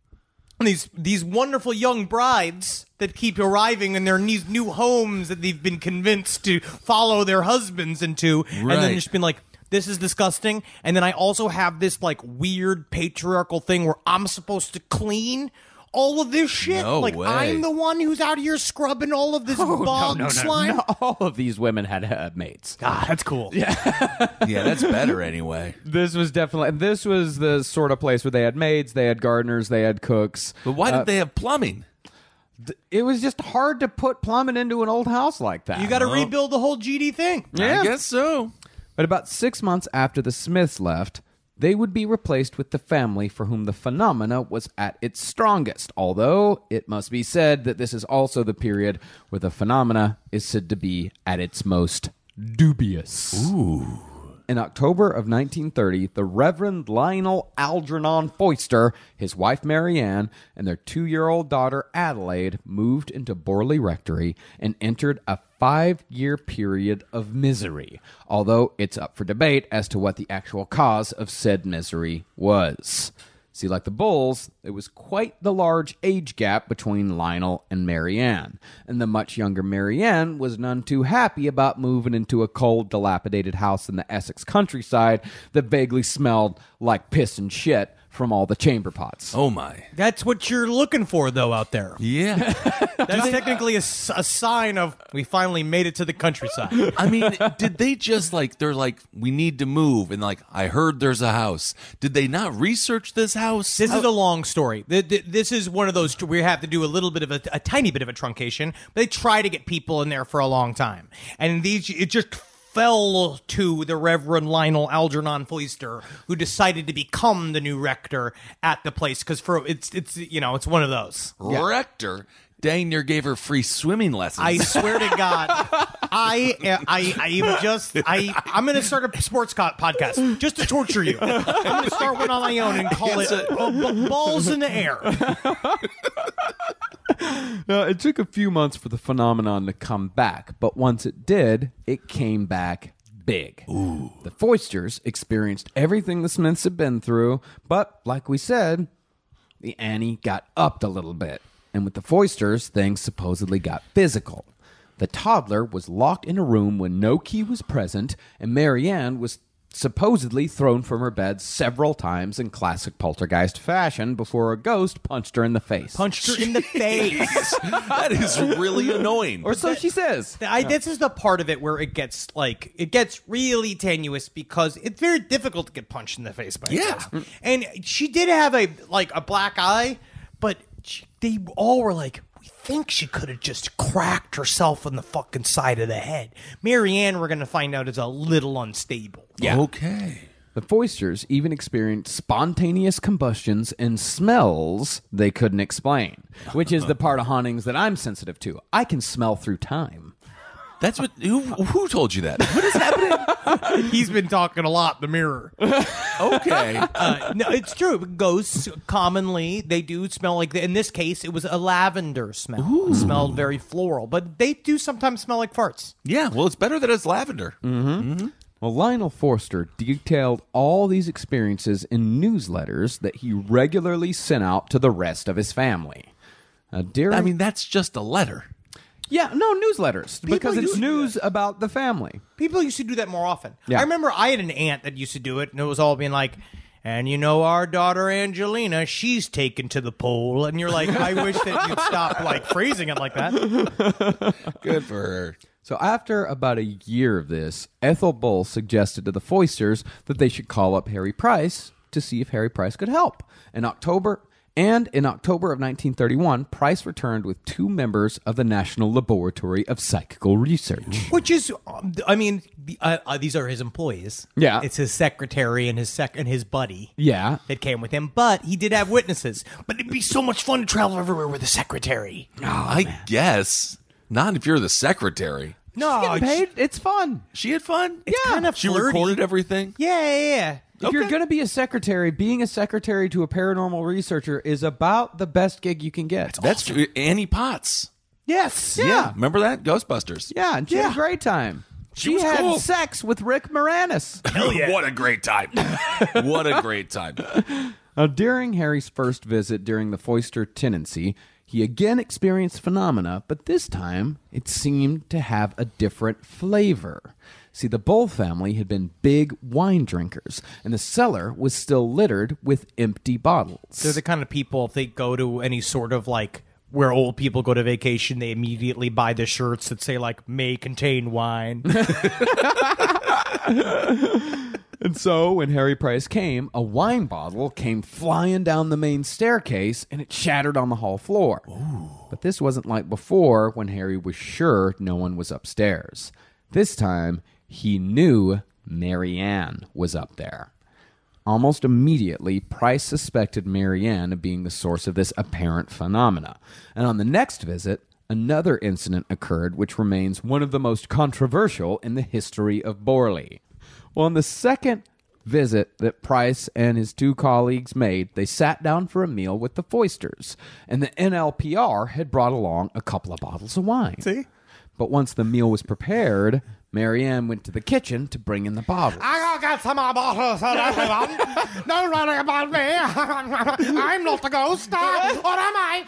And these wonderful young brides that keep arriving in these new homes that they've been convinced to follow their husbands into, and then just been like, this is disgusting. And then I also have this like weird patriarchal thing where I'm supposed to clean all of this shit. No like way. I'm the one who's out here scrubbing all of this bog slime. No, all of these women had maids. God, that's cool. Yeah, that's better anyway. This was the sort of place where they had maids, they had gardeners, they had cooks. But why did they have plumbing? It was just hard to put plumbing into an old house like that. You got to rebuild the whole GD thing. Yeah. I guess so. But about 6 months after the Smiths left, they would be replaced with the family for whom the phenomena was at its strongest, although it must be said that this is also the period where the phenomena is said to be at its most dubious. Ooh. In October of 1930, the Reverend Lionel Algernon Foister, his wife Mary Ann, and their 2-year-old daughter Adelaide moved into Borley Rectory and entered a 5-year period of misery, although it's up for debate as to what the actual cause of said misery was. See, like the Bulls, there was quite the large age gap between Lionel and Mary Ann, and the much younger Mary Ann was none too happy about moving into a cold, dilapidated house in the Essex countryside that vaguely smelled like piss and shit from all the chamber pots. Oh, my. That's what you're looking for, though, out there. Yeah. That's technically a sign of we finally made it to the countryside. I mean, did they just they're like, we need to move, and I heard there's a house. Did they not research this house? This is a long story. This is one of those we have to do a little bit of a tiny bit of a truncation. But they try to get people in there for a long time, and it just fell to the Reverend Lionel Algernon Foister, who decided to become the new rector at the place because it's one of those. Rector? Dang near gave her free swimming lessons. I swear to God, I'm going to start a sports podcast just to torture you. I'm going to start one on my own and call it Balls in the Air. It took a few months for the phenomenon to come back, but once it did, it came back big. Ooh. The Foisters experienced everything the Smiths had been through, but like we said, the ante got upped a little bit. And with the Foisters, things supposedly got physical. The toddler was locked in a room when no key was present, and Mary Ann was supposedly thrown from her bed several times in classic poltergeist fashion before a ghost punched her in the face. That is really annoying. Or so she says. This is the part of it where it gets really tenuous because it's very difficult to get punched in the face by a ghost. And she did have a black eye, but they all were like, we think she could have just cracked herself on the fucking side of the head. Mary Ann, we're going to find out, is a little unstable. Yeah. Okay. The Foisters even experienced spontaneous combustions and smells they couldn't explain, which is the part of hauntings that I'm sensitive to. I can smell through time. That's what. Who told you that? What is happening? He's been talking a lot in the mirror. Okay. No, it's true. Ghosts commonly they do smell like. In this case, it was a lavender smell. It smelled very floral, but they do sometimes smell like farts. Yeah. Well, it's better that it's lavender. Well, Lionel Forster detailed all these experiences in newsletters that he regularly sent out to the rest of his family. I mean, that's just a letter. Yeah, no, newsletters, because it's used to do news about the family. People used to do that more often. Yeah. I remember I had an aunt that used to do it, and it was all being like, and you know our daughter Angelina, she's taken to the pole. And you're like, I wish that you'd stop like phrasing it like that. Good for her. So after about a year of this, Ethel Bull suggested to the Foysters that they should call up Harry Price to see if Harry Price could help. In October of 1931, Price returned with 2 members of the National Laboratory of Psychical Research. Which is, I mean, these are his employees. Yeah. It's his secretary and his buddy. Yeah. That came with him, but he did have witnesses. But it'd be so much fun to travel everywhere with a secretary. I guess. Not if you're the secretary. No, Getting paid, it's fun. She had fun? It's kind of She flirty. recorded everything? Yeah. If you're going to be a secretary, being a secretary to a paranormal researcher is about the best gig you can get. That's true. Annie Potts. Yes. Yeah. Remember that? Ghostbusters. Yeah, and she had a great time. She was had cool. sex with Rick Moranis. Hell yeah. What a great time. What a great time. Now, during Harry's first visit during the Foyster tenancy, he again experienced phenomena, but this time it seemed to have a different flavor. See, the Bull family had been big wine drinkers, and the cellar was still littered with empty bottles. They're the kind of people, if they go to any sort of like where old people go to vacation, they immediately buy the shirts that say like may contain wine. And so, when Harry Price came, a wine bottle came flying down the main staircase, and it shattered on the hall floor. Ooh. But this wasn't like before, when Harry was sure no one was upstairs. This time, he knew Marianne was up there. Almost immediately, Price suspected Marianne of being the source of this apparent phenomena. And on the next visit, another incident occurred which remains one of the most controversial in the history of Borley. Well, on the second visit that Price and his 2 colleagues made, they sat down for a meal with the Foysters, and the NLPR had brought along a couple of bottles of wine. See? But once the meal was prepared, Marianne went to the kitchen to bring in the bottles. I got some more bottles. Don't worry about me. I'm not the ghost. Or am I?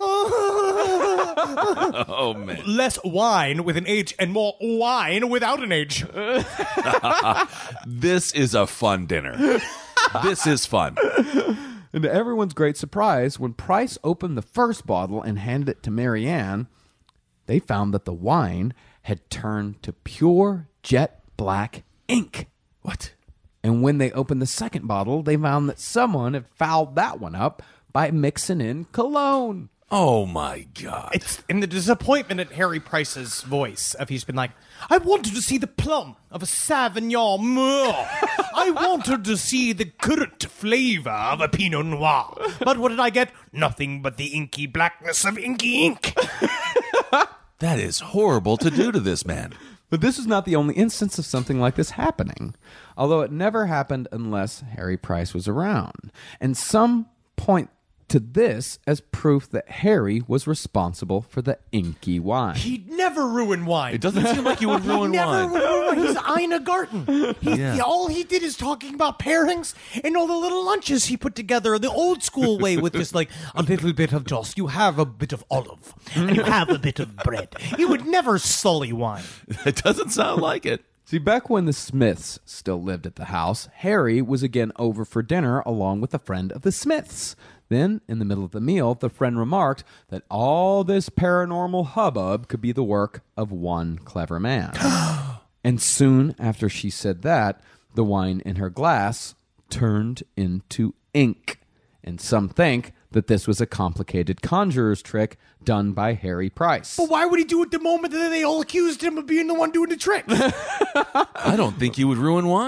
Oh, man. Less wine with an H and more wine without an H. This is a fun dinner. This is fun. And to everyone's great surprise, when Price opened the first bottle and handed it to Marianne, they found that the wine had turned to pure jet black ink. What? And when they opened the second bottle, they found that someone had fouled that one up by mixing in cologne. Oh, my God. It's in the disappointment at Harry Price's voice of he's been like, I wanted to see the plum of a Sauvignon Blanc. I wanted to see the currant flavor of a Pinot Noir. But what did I get? Nothing but the inky blackness of inky ink. That is horrible to do to this man. But this is not the only instance of something like this happening, although it never happened unless Harry Price was around. And some point to this as proof that Harry was responsible for the inky wine. He'd never ruin wine. It doesn't seem like you would ruin Never wine. ruin wine. He's Ina Garten. Yeah. All he did is talking about pairings and all the little lunches he put together the old school way with this, like, a little bit of toast. You have a bit of olive, and you have a bit of bread. He would never sully wine. It doesn't sound like it. See, back when the Smiths still lived at the house, Harry was again over for dinner along with a friend of the Smiths. Then, in the middle of the meal, the friend remarked that all this paranormal hubbub could be the work of one clever man. And soon after she said that, the wine in her glass turned into ink. And some think that this was a complicated conjurer's trick done by Harry Price. But why would he do it the moment that they all accused him of being the one doing the trick? I don't think he would ruin wine.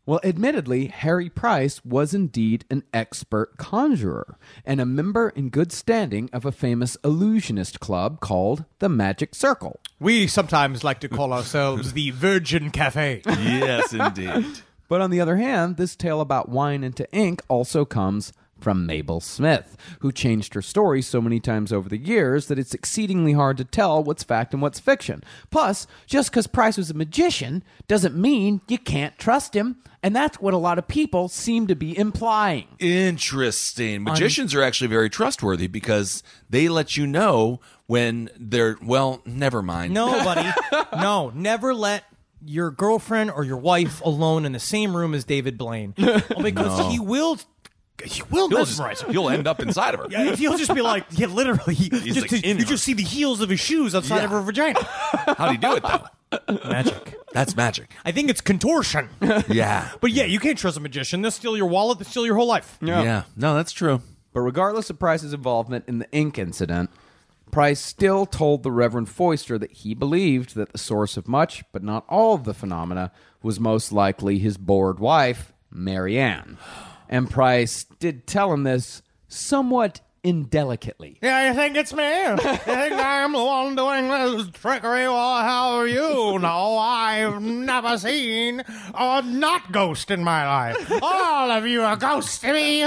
Well, admittedly, Harry Price was indeed an expert conjurer and a member in good standing of a famous illusionist club called the Magic Circle. We sometimes like to call ourselves the Virgin Cafe. Yes, indeed. But on the other hand, this tale about wine into ink also comes from Mabel Smith, who changed her story so many times over the years that it's exceedingly hard to tell what's fact and what's fiction. Plus, just because Price was a magician doesn't mean you can't trust him, and that's what a lot of people seem to be implying. Interesting. Magicians are actually very trustworthy because they let you know when they're, well, never mind. No, buddy. No, never let your girlfriend or your wife alone in the same room as David Blaine. Because he will mesmerize her. He'll end up inside of her. Yeah, he'll just be like, yeah, literally. You just see the heels of his shoes outside of her vagina. How'd he do it, though? Magic. That's magic. I think it's contortion. Yeah. But yeah, you can't trust a magician. They'll steal your wallet. They'll steal your whole life. Yeah. No, that's true. But regardless of Price's involvement in the ink incident, Price still told the Reverend Foister that he believed that the source of much, but not all of the phenomena, was most likely his bored wife, Mary Ann. And Price did tell him this somewhat indelicately. Yeah, you think it's me? You think I'm the one doing this trickery? Well, how are you? No, I've never seen a not ghost in my life. All of you are ghosts to me.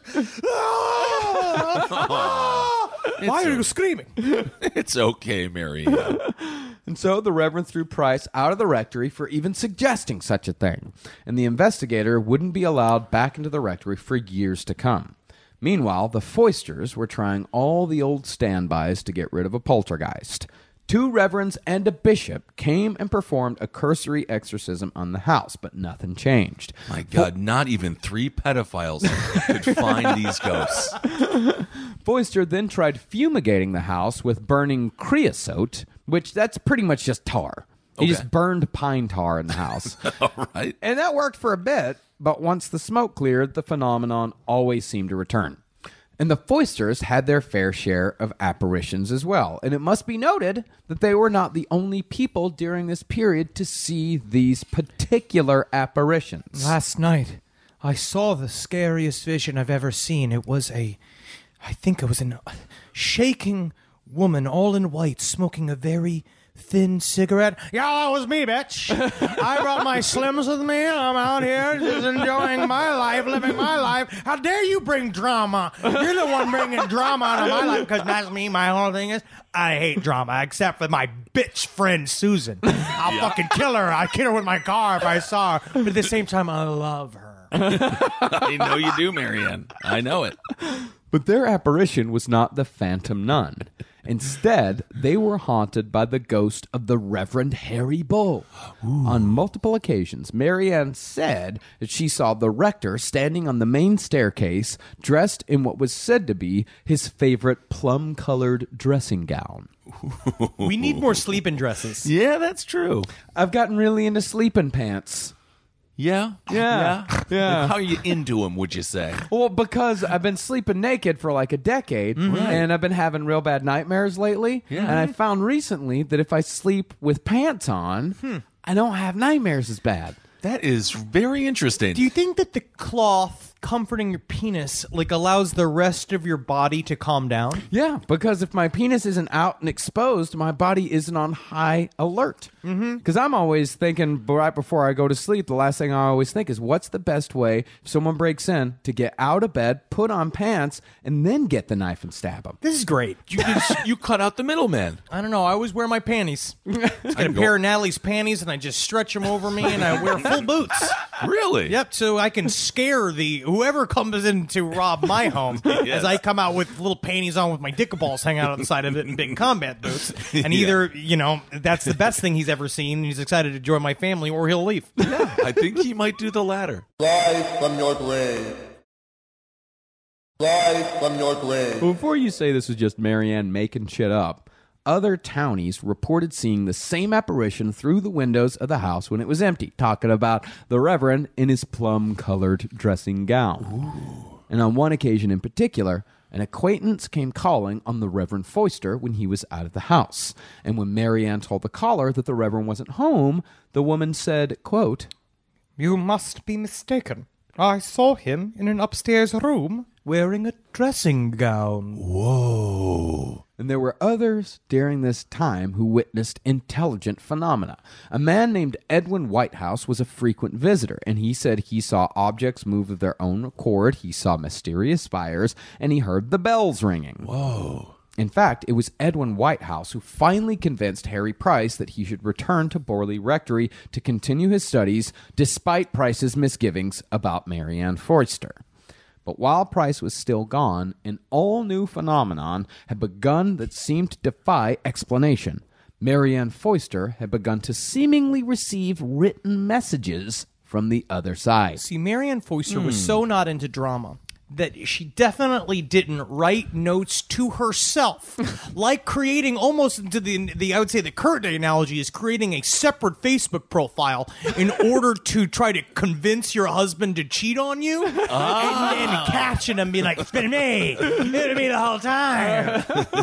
Why are you screaming? It's okay, Marianne. And so the Reverend threw Price out of the rectory for even suggesting such a thing, and the investigator wouldn't be allowed back into the rectory for years to come. Meanwhile, the Foisters were trying all the old standbys to get rid of a poltergeist. 2 reverends and a bishop came and performed a cursory exorcism on the house, but nothing changed. My God, not even 3 pedophiles could find these ghosts. Foister then tried fumigating the house with burning creosote, which that's pretty much just tar. He just burned pine tar in the house. All right. And that worked for a bit, but once the smoke cleared, the phenomenon always seemed to return. And the Foisters had their fair share of apparitions as well. And it must be noted that they were not the only people during this period to see these particular apparitions. Last night, I saw the scariest vision I've ever seen. I think it was a shaking woman, all in white, smoking a very thin cigarette. Yeah, that was me, bitch. I brought my Slims with me. I'm out here just enjoying my life, living my life. How dare you bring drama? You're the one bringing drama out of my life, because that's me. My whole thing is, I hate drama, except for my bitch friend Susan. I'll fucking kill her. I'd kill her with my car if I saw her. But at the same time, I love her. I know you do, Marianne. I know it. But their apparition was not the Phantom Nun. Instead, they were haunted by the ghost of the Reverend Harry Bull. On multiple occasions, Marianne said that she saw the rector standing on the main staircase, dressed in what was said to be his favorite plum-colored dressing gown. We need more sleeping dresses. Yeah, that's true. I've gotten really into sleeping pants. Yeah. Yeah. Like, how are you into them, would you say? Well, because I've been sleeping naked for like a decade, and I've been having real bad nightmares lately. Yeah. And I found recently that if I sleep with pants on, I don't have nightmares as bad. That is very interesting. Do you think that the cloth comforting your penis allows the rest of your body to calm down? Yeah, because if my penis isn't out and exposed, my body isn't on high alert. Because I'm always thinking right before I go to sleep, the last thing I always think is, what's the best way if someone breaks in to get out of bed, put on pants, and then get the knife and stab them? This is great. You cut out the middleman. I don't know. I always wear my panties. I get a pair of Natalie's panties, and I just stretch them over me, and I wear full boots. Really? Yep, so I can scare whoever comes in to rob my home as I come out with little panties on with my dick balls hanging out on the side of it and big combat boots. And either, that's the best thing he's ever seen, and he's excited to join my family, or he'll leave. Yeah, I think he might do the latter. Live from your grave. Live from your grave. Before you say this was just Marianne making shit up, other townies reported seeing the same apparition through the windows of the house when it was empty, talking about the Reverend in his plum-colored dressing gown. Ooh. And on one occasion in particular, an acquaintance came calling on the Reverend Foister when he was out of the house. And when Marianne told the caller that the Reverend wasn't home, the woman said, quote, You must be mistaken. I saw him in an upstairs room wearing a dressing gown. Whoa. And there were others during this time who witnessed intelligent phenomena. A man named Edwin Whitehouse was a frequent visitor, and he said he saw objects move of their own accord, he saw mysterious fires, and he heard the bells ringing. Whoa. In fact, it was Edwin Whitehouse who finally convinced Harry Price that he should return to Borley Rectory to continue his studies, despite Price's misgivings about Marianne Foyster. But while Price was still gone, an all-new phenomenon had begun that seemed to defy explanation. Marianne Foyster had begun to seemingly receive written messages from the other side. See, Marianne Foyster was so not into drama that she definitely didn't write notes to herself, like creating almost into the I would say the current day analogy is creating a separate Facebook profile in order to try to convince your husband to cheat on you, and then catching him, be like, "It's been me, it's been me the whole time."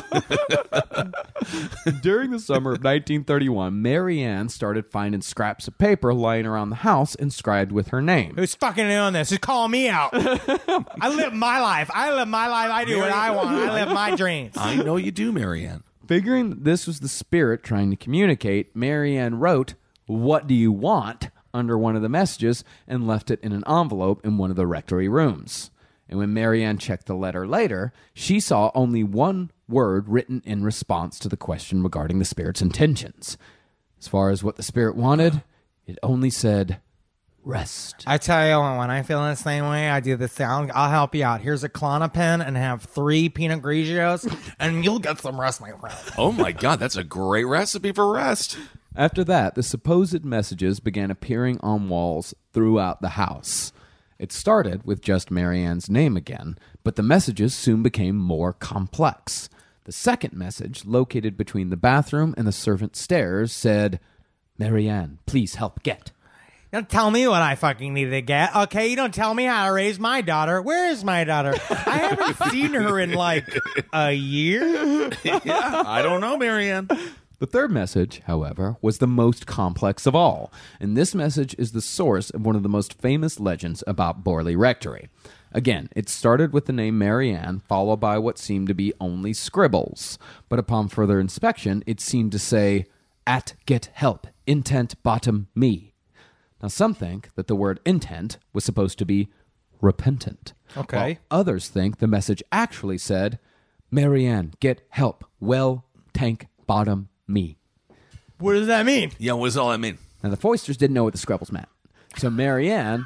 During the summer of 1931, Marianne started finding scraps of paper lying around the house inscribed with her name. Who's fucking doing this? Who's calling me out? I live my life. I do what I want. I live my dreams. I know you do, Marianne. Figuring that this was the spirit trying to communicate, Marianne wrote, "What do you want?" under one of the messages and left it in an envelope in one of the rectory rooms. And when Marianne checked the letter later, she saw only one word written in response to the question regarding the spirit's intentions. As far as what the spirit wanted, it only said, "Rest." I tell you what, when I feel the same way, I do the sound. I'll help you out. Here's a Klonopin and have 3 Pinot Grigios, and you'll get some rest, my friend. Oh my God, that's a great recipe for rest. After that, the supposed messages began appearing on walls throughout the house. It started with just Marianne's name again, but the messages soon became more complex. The second message, located between the bathroom and the servants' stairs, said, "Marianne, please help get." You don't tell me what I fucking need to get, okay? You don't tell me how to raise my daughter. Where is my daughter? I haven't seen her in like a year. Yeah, I don't know, Marianne. The third message, however, was the most complex of all, and this message is the source of one of the most famous legends about Borley Rectory. Again, it started with the name Marianne, followed by what seemed to be only scribbles, but upon further inspection, it seemed to say, "At get help, intent bottom me." Now, some think that the word intent was supposed to be repentant. Okay. While others think the message actually said, "Marianne, get help, well, tank bottom me." What does that mean? Yeah, what does all that mean? Now, the Foysters didn't know what the scribbles meant. So Marianne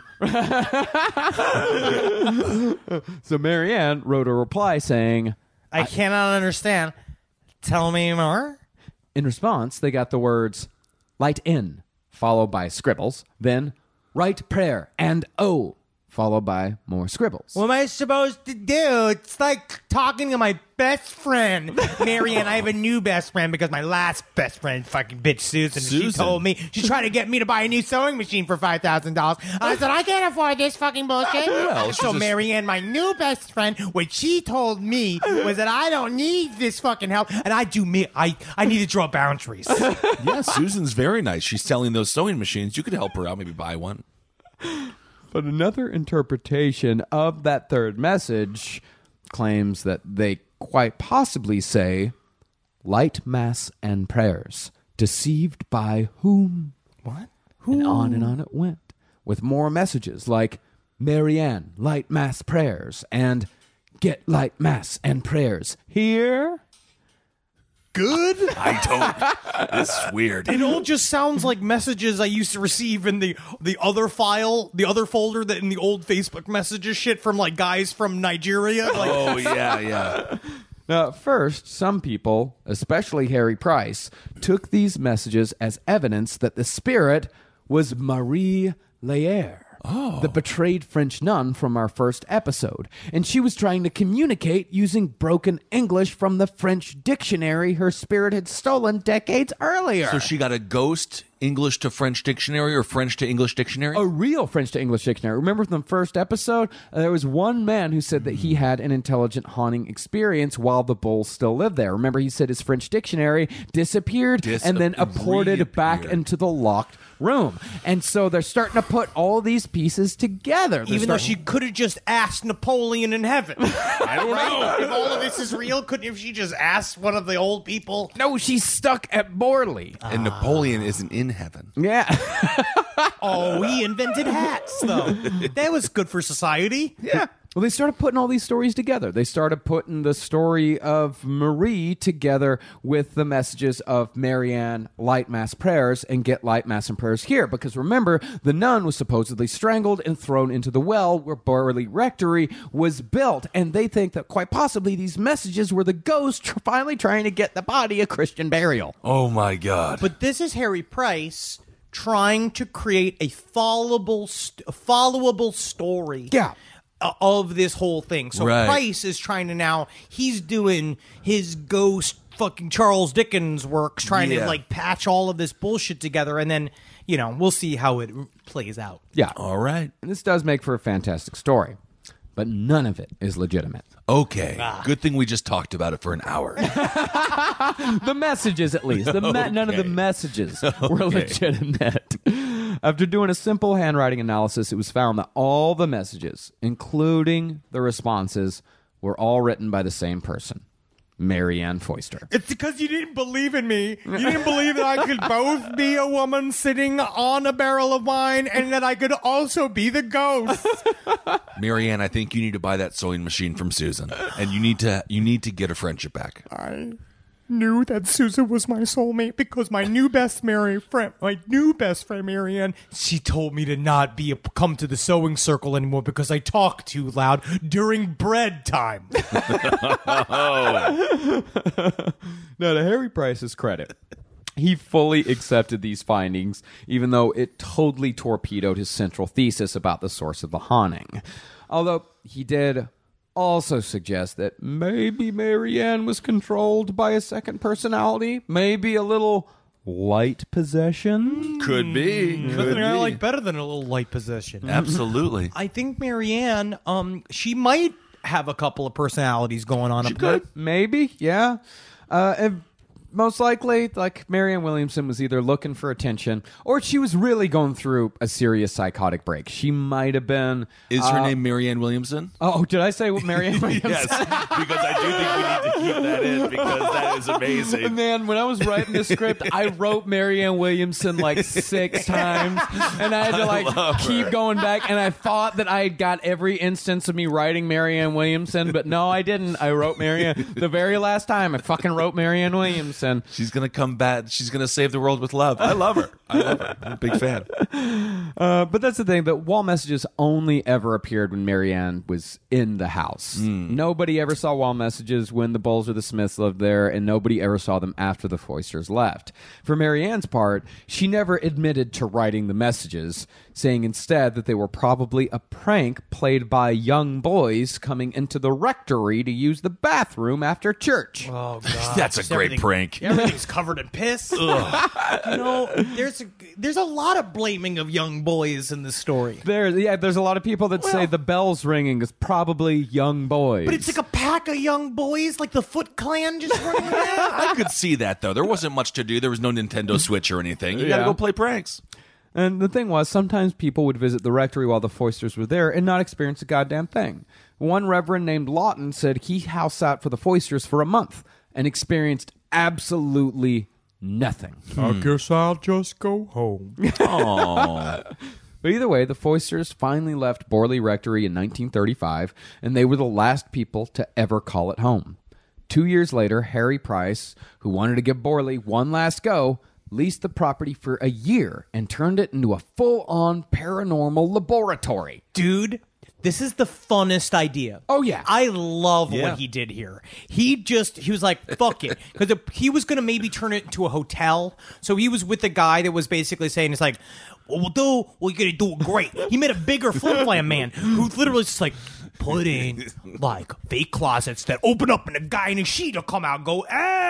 wrote a reply saying, I cannot understand. Tell me more. in response, they got the words, "light in," followed by scribbles, then "write prayer," and "oh," followed by more scribbles. What am I supposed to do? It's like talking to my best friend. Marianne, I have a new best friend because my last best friend, fucking bitch Susan, she told me she's trying to get me to buy a new sewing machine for $5,000. I said, I can't afford this fucking bullshit. Well, So Marianne, my new best friend, what she told me was that I don't need this fucking help, and I need to draw boundaries. Yeah, Susan's very nice. She's selling those sewing machines. You could help her out, maybe buy one. But another interpretation of that third message claims that they quite possibly say, "light mass and prayers, deceived by whom?" What? And on it went, with more messages like, "Marianne, light mass prayers," and "get light mass and prayers here." Good? I don't. This is weird. It all just sounds like messages I used to receive in the other file, the other folder that in the old Facebook messages shit from like guys from Nigeria. Like, Oh, yeah. Now, at first, some people, especially Harry Price, took these messages as evidence that the spirit was Marie Layer, the betrayed French nun from our first episode, and she was trying to communicate using broken English from the French dictionary her spirit had stolen decades earlier. So she got a ghost English to French dictionary or French to English dictionary? A real French to English dictionary. Remember from the first episode, there was one man who said that he had an intelligent haunting experience while the bulls still lived there. Remember, he said his French dictionary disappeared and then apported back into the locked room. And so they're starting to put all these pieces together. Even though she could have just asked Napoleon in heaven. I don't know. If all of this is real, couldn't if she just asked one of the old people? No, she's stuck at Borley. And Napoleon isn't in heaven. Yeah. Oh, he invented hats, though. That was good for society. Yeah. Well, they started putting all these stories together. They started putting the story of Marie together with the messages of Marianne, light mass prayers, and get light mass and prayers here. Because remember, the nun was supposedly strangled and thrown into the well where Borley Rectory was built. And they think that quite possibly these messages were the ghost finally trying to get the body a Christian burial. Oh, my God. But this is Harry Price trying to create a followable story. Yeah. Of this whole thing. So Right. Price is trying to now, he's doing his ghost fucking Charles Dickens works, trying to like patch all of this bullshit together, and then, you know, we'll see how it plays out. Yeah. All right. And this does make for a fantastic story, but none of it is legitimate. Okay. Good thing we just talked about it for an hour. The messages, at least. None of the messages were legitimate. After doing a simple handwriting analysis, it was found that all the messages, including the responses, were all written by the same person, Marianne Foister. It's because you didn't believe in me. You didn't believe that I could both be a woman sitting on a barrel of wine and that I could also be the ghost. Marianne, I think you need to buy that sewing machine from Susan. And you need to get her friendship back. I knew that Susan was my soulmate because my new best friend Marianne, she told me to not come to the sewing circle anymore because I talk too loud during bread time. Now, to Harry Price's credit, he fully accepted these findings, even though it totally torpedoed his central thesis about the source of the haunting. Although he did also suggest that maybe Marianne was controlled by a second personality, maybe a little light possession. Could be. Nothing I like better than a little light possession. Absolutely. I think Marianne, she might have a couple of personalities going on. She could, maybe, yeah. And most likely, like, Marianne Williamson was either looking for attention or she was really going through a serious psychotic break. She might have been... Is her name Marianne Williamson? Oh, did I say Marianne Williamson? Yes, because I do think we need to keep that in because that is amazing. Man, when I was writing the script, I wrote Marianne Williamson like 6 times, and I had to like keep going back, and I thought that I had got every instance of me writing Marianne Williamson, but no, I didn't. I wrote Marianne. The very last time, I fucking wrote Marianne Williamson. She's going to come back. She's going to save the world with love. I love her. I'm a big fan. But that's the thing. The wall messages only ever appeared when Marianne was in the house. Nobody ever saw wall messages when the Bowles or the Smiths lived there, and nobody ever saw them after the Foisters left. For Marianne's part, she never admitted to writing the messages, saying instead that they were probably a prank played by young boys coming into the rectory to use the bathroom after church. Oh, God. That's a great prank. Everything's covered in piss. You know, there's a lot of blaming of young boys in this story. There's a lot of people that say the bells ringing is probably young boys. But it's like a pack of young boys, like the Foot Clan just running around. I could see that, though. There wasn't much to do. There was no Nintendo Switch or anything. You got to go play pranks. And the thing was, sometimes people would visit the rectory while the Foisters were there and not experience a goddamn thing. One reverend named Lawton said he house sat for the Foisters for a month and experienced absolutely nothing. I guess I'll just go home. Aww. But either way, the Foisters finally left Borley Rectory in 1935, and they were the last people to ever call it home. 2 years later, Harry Price, who wanted to give Borley one last go, leased the property for a year and turned it into a full-on paranormal laboratory. Dude, this is the funnest idea. Oh, yeah. I love what he did here. He was like, fuck it. Because he was going to maybe turn it into a hotel. So he was with the guy that was basically saying, it's like, well, you're going to do it great. He made a bigger flim-flam man who literally just like, put in like fake closets that open up and a guy in a sheet will come out and go, ah!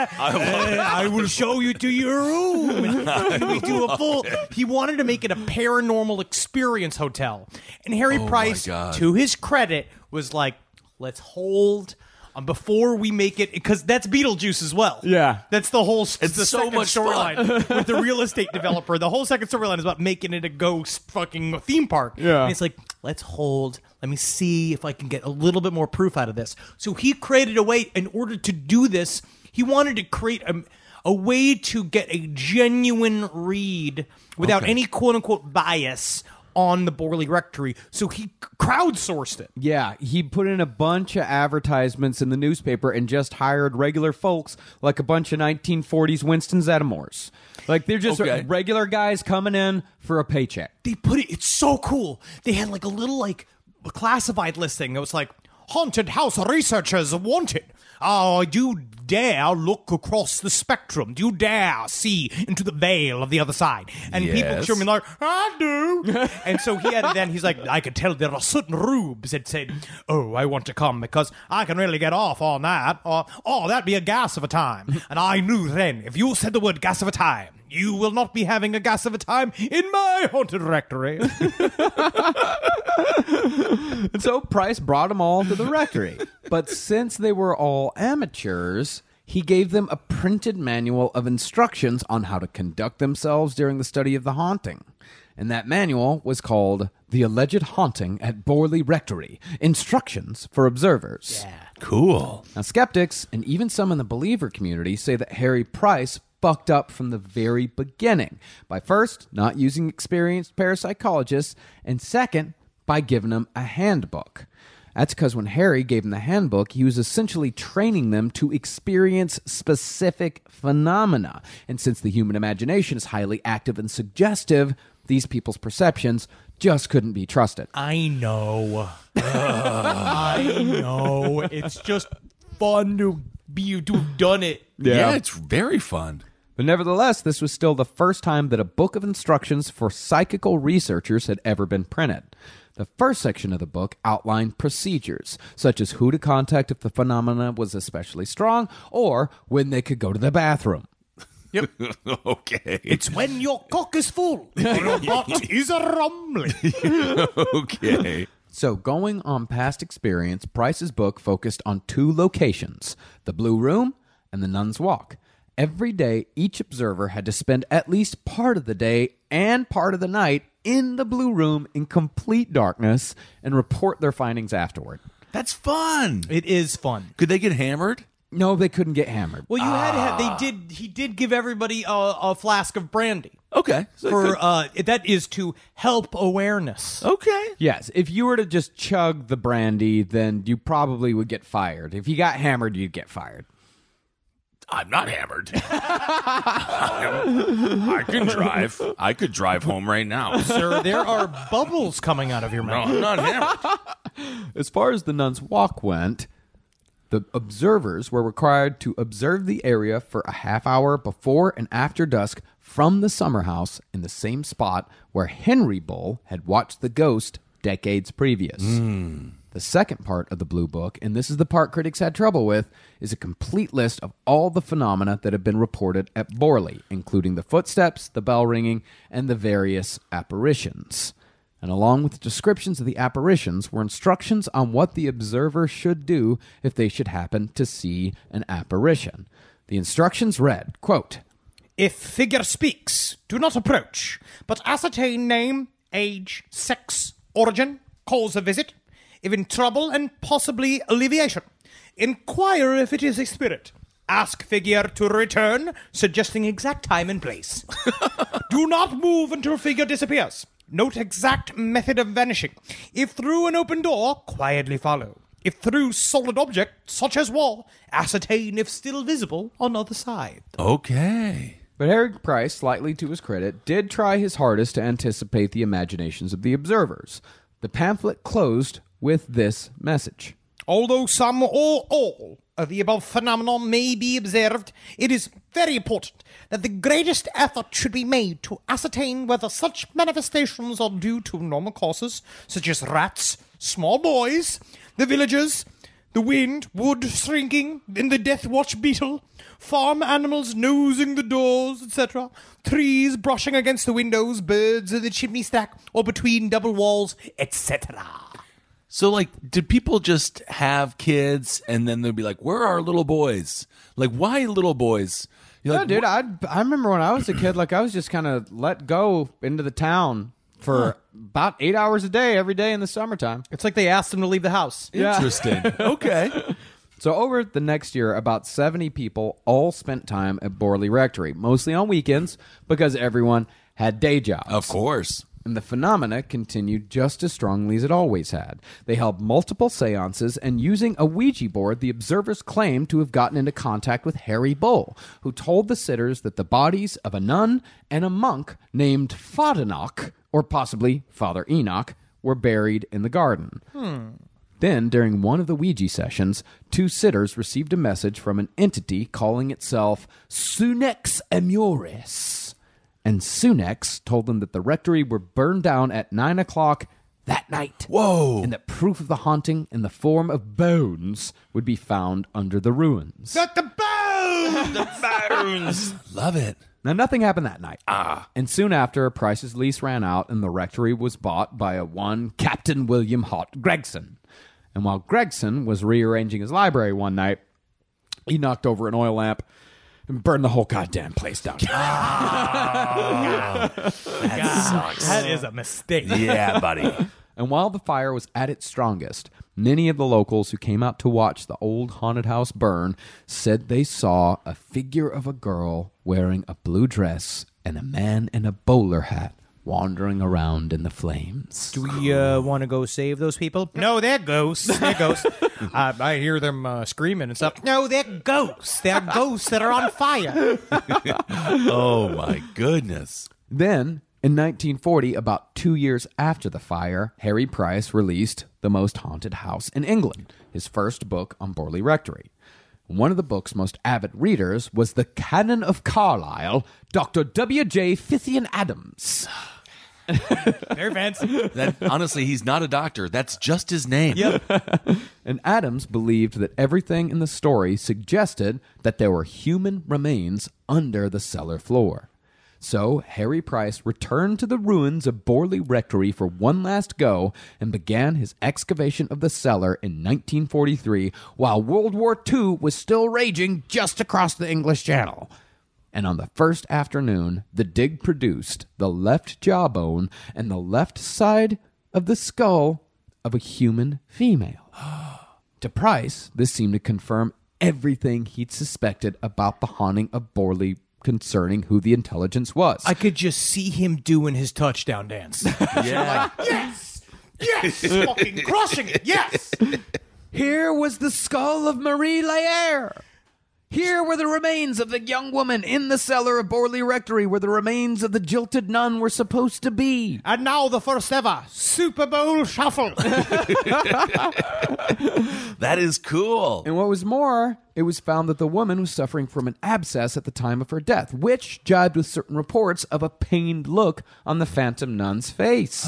I will show you to your room. And we do a full. He wanted to make it a paranormal experience hotel, and Harry Price, to his credit, was like, "Let's hold." Before we make it, because that's Beetlejuice as well. Yeah. That's the whole It's so much storyline with the real estate developer. The whole second storyline is about making it a ghost fucking theme park. Yeah. And it's like, let's hold. Let me see if I can get a little bit more proof out of this. So he created a way, in order to do this, he wanted to create a way to get a genuine read without any quote-unquote bias on the Borley Rectory, so he crowdsourced it. Yeah, he put in a bunch of advertisements in the newspaper and just hired regular folks like a bunch of 1940s Winston Zeddemores. Like, they're just regular guys coming in for a paycheck. They put it, it's so cool. They had like a little like classified listing. It was like, haunted house researchers wanted. Oh, do you dare look across the spectrum? Do you dare see into the veil of the other side? And people show me like, I do. And so he's like, I could tell there are certain rubes that said, oh, I want to come because I can really get off on that. Or, oh, that'd be a gas of a time. And I knew then, if you said the word gas of a time, you will not be having a gas of a time in my haunted rectory. And so Price brought them all to the rectory. But since they were all amateurs, he gave them a printed manual of instructions on how to conduct themselves during the study of the haunting. And that manual was called The Alleged Haunting at Borley Rectory, Instructions for Observers. Yeah. Cool. Now, skeptics and even some in the believer community say that Harry Price fucked up from the very beginning by first, not using experienced parapsychologists, and second, by giving them a handbook. That's because when Harry gave them the handbook, he was essentially training them to experience specific phenomena. And since the human imagination is highly active and suggestive, these people's perceptions just couldn't be trusted. I know. I know. It's just fun to have done it. Yeah, it's very fun. But nevertheless, this was still the first time that a book of instructions for psychical researchers had ever been printed. The first section of the book outlined procedures, such as who to contact if the phenomena was especially strong, or when they could go to the bathroom. Yep. Okay. It's when your cock is full and your butt is a rumbling. Okay. So, going on past experience, Price's book focused on two locations, the Blue Room and the Nun's Walk. Every day, each observer had to spend at least part of the day and part of the night in the Blue Room in complete darkness and report their findings afterward. That's fun. It is fun. Could they get hammered? No, they couldn't get hammered. Well, you had to have. He did give everybody a flask of brandy. Okay. So That is to help awareness. okay. Yes, if you were to just chug the brandy, then you probably would get fired. If you got hammered, you'd get fired. I'm not hammered. I can drive. I could drive home right now. Sir, there are bubbles coming out of your No, mouth. I'm not hammered. As far as the Nun's Walk went, the observers were required to observe the area for a half hour before and after dusk from the summer house in the same spot where Henry Bull had watched the ghost decades previous. The second part of the Blue Book, and this is the part critics had trouble with, is a complete list of all the phenomena that have been reported at Borley, including the footsteps, the bell ringing, and the various apparitions. And along with descriptions of the apparitions were instructions on what the observer should do if they should happen to see an apparition. The instructions read, quote, If figure speaks, do not approach, but ascertain name, age, sex, origin, cause of visit, if in trouble and possibly alleviation. Inquire if it is a spirit. Ask figure to return, suggesting exact time and place. Do not move until figure disappears. Note exact method of vanishing. If through an open door, quietly follow. If through solid object, such as wall, ascertain if still visible on other side. Okay. But Harry Price, slightly to his credit, did try his hardest to anticipate the imaginations of the observers. The pamphlet closed with this message. Although some or all of the above phenomena may be observed, it is very important that the greatest effort should be made to ascertain whether such manifestations are due to normal causes, such as rats, small boys, the villagers, the wind, wood shrinking, in the death watch beetle, farm animals nosing the doors, etc., trees brushing against the windows, birds in the chimney stack or between double walls, etc. So, like, did people just have kids and then they'd be like, where are little boys? Like, why little boys? You're No, like, dude, I remember when I was a kid, like I was just kind of let go into the town for about 8 hours a day every day in the summertime. It's like they asked him to leave the house. Interesting. Okay. So over the next year, about 70 people all spent time at Borley Rectory, mostly on weekends because everyone had day jobs. Of course. And the phenomena continued just as strongly as it always had. They held multiple seances, and using a Ouija board, the observers claimed to have gotten into contact with Harry Bull, who told the sitters that the bodies of a nun and a monk named Fadenoch, or possibly Father Enoch, were buried in the garden. Then, during one of the Ouija sessions, two sitters received a message from an entity calling itself Sunex Amuris. And Sunex told them that the rectory were burned down at 9 o'clock that night. Whoa. And that proof of the haunting in the form of bones would be found under the ruins. Got the bones! The bones. Love it. Now, nothing happened that night. And soon after, Price's lease ran out and the rectory was bought by a one Captain William Hott Gregson. And while Gregson was rearranging his library one night, he knocked over an oil lamp and burned the whole goddamn place down. That sucks. That is a mistake. Yeah, buddy. And while the fire was at its strongest, many of the locals who came out to watch the old haunted house burn said they saw a figure of a girl wearing a blue dress and a man in a bowler hat wandering around in the flames. Do we want to go save those people? No, they're ghosts. They're ghosts. I hear them screaming and stuff. No, they're ghosts. They're ghosts that are on fire. Oh, my goodness. Then, in 1940, about 2 years after the fire, Harry Price released The Most Haunted House in England, his first book on Borley Rectory. One of the book's most avid readers was the Canon of Carlisle, Dr. W.J. Fithian Adams. Very fancy. That, honestly, he's not a doctor. That's just his name. Yep. And Adams believed that everything in the story suggested that there were human remains under the cellar floor. So Harry Price returned to the ruins of Borley Rectory for one last go and began his excavation of the cellar in 1943 while World War II was still raging just across the English Channel. And on the first afternoon, the dig produced the left jawbone and the left side of the skull of a human female. To Price, this seemed to confirm everything he'd suspected about the haunting of Borley concerning who the intelligence was. I could just see him doing his touchdown dance. Yeah. Yes! Yes! Fucking crushing it! Yes! Here was the skull of Marie Laire. Here were the remains of the young woman in the cellar of Borley Rectory where the remains of the jilted nun were supposed to be. And now the first ever Super Bowl shuffle. That is cool. And what was more, it was found that the woman was suffering from an abscess at the time of her death, which jibed with certain reports of a pained look on the phantom nun's face.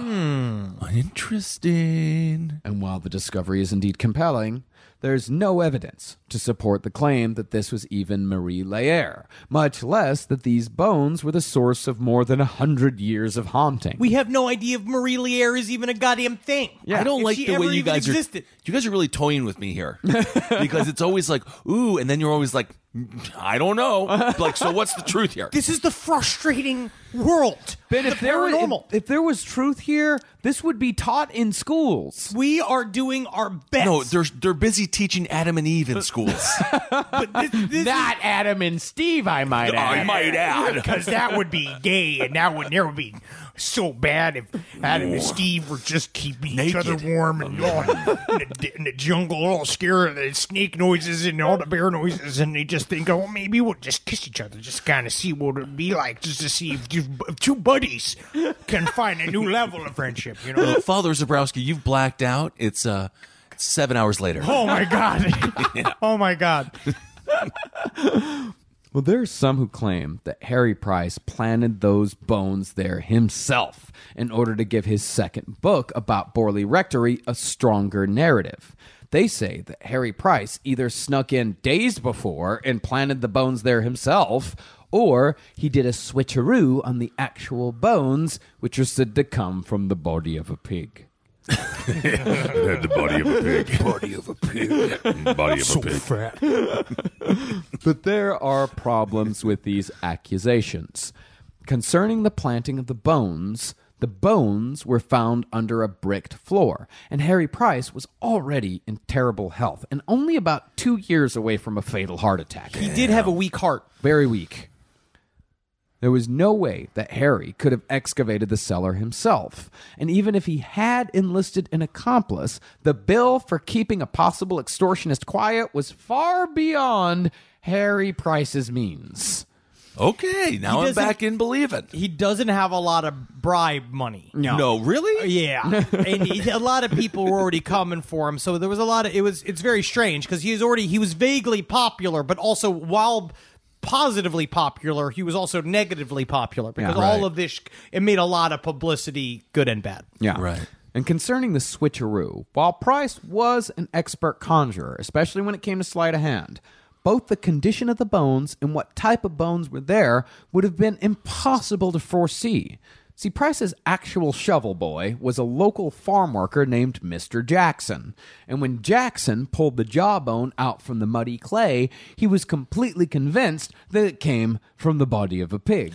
Interesting. And while the discovery is indeed compelling, there's no evidence to support the claim that this was even Marie Laire, much less that these bones were the source of more than 100 years of haunting. We have no idea if Marie Laire is even a goddamn thing. I don't If like she the way ever you even guys existed. you guys are really toying with me here. Because it's always like, ooh, and then you're always like, I don't know. Like, so what's the truth here? This is the frustrating world. But if there was paranormal. if there was truth here, this would be taught in schools. We are doing our best. No, they're busy teaching Adam and Eve in schools. but this Not Adam and Steve, I might I might add. because that would be gay, and that would never be so bad if Adam and Steve were just keeping each Naked. other warm and all in the jungle, all scared of the snake noises and all the bear noises, and they just think, oh, maybe we'll just kiss each other, just kind of see what it'd be like, just to see if two buddies can find a new level of friendship, you know? Father Zabrowski, you've blacked out. It's 7 hours later. Oh my god! Oh my god! Well, there are some who claim that Harry Price planted those bones there himself in order to give his second book about Borley Rectory a stronger narrative. They say that Harry Price either snuck in days before and planted the bones there himself, or he did a switcheroo on the actual bones, which are said to come from the body of a pig. The body of a pig. Body of a pig. Body of a pig. Fat. But there are problems with these accusations. Concerning the planting of the bones were found under a bricked floor, and Harry Price was already in terrible health and only about 2 years away from a fatal heart attack. He did have a weak heart. Very weak. There was no way that Harry could have excavated the cellar himself, and even if he had enlisted an accomplice, the bill for keeping a possible extortionist quiet was far beyond Harry Price's means. Okay, now I'm back in believing. He doesn't have a lot of bribe money. No, really? Yeah, and a lot of people were already coming for him, so there was a lot of it's very strange because he was vaguely popular, but also while positively popular, he was also negatively popular because all of this, it made a lot of publicity, good and bad. Yeah, right. And concerning the switcheroo, while Price was an expert conjurer, especially when it came to sleight of hand, both the condition of the bones and what type of bones were there would have been impossible to foresee. See, Price's actual shovel boy was a local farm worker named Mr. Jackson. And when Jackson pulled the jawbone out from the muddy clay, he was completely convinced that it came from the body of a pig.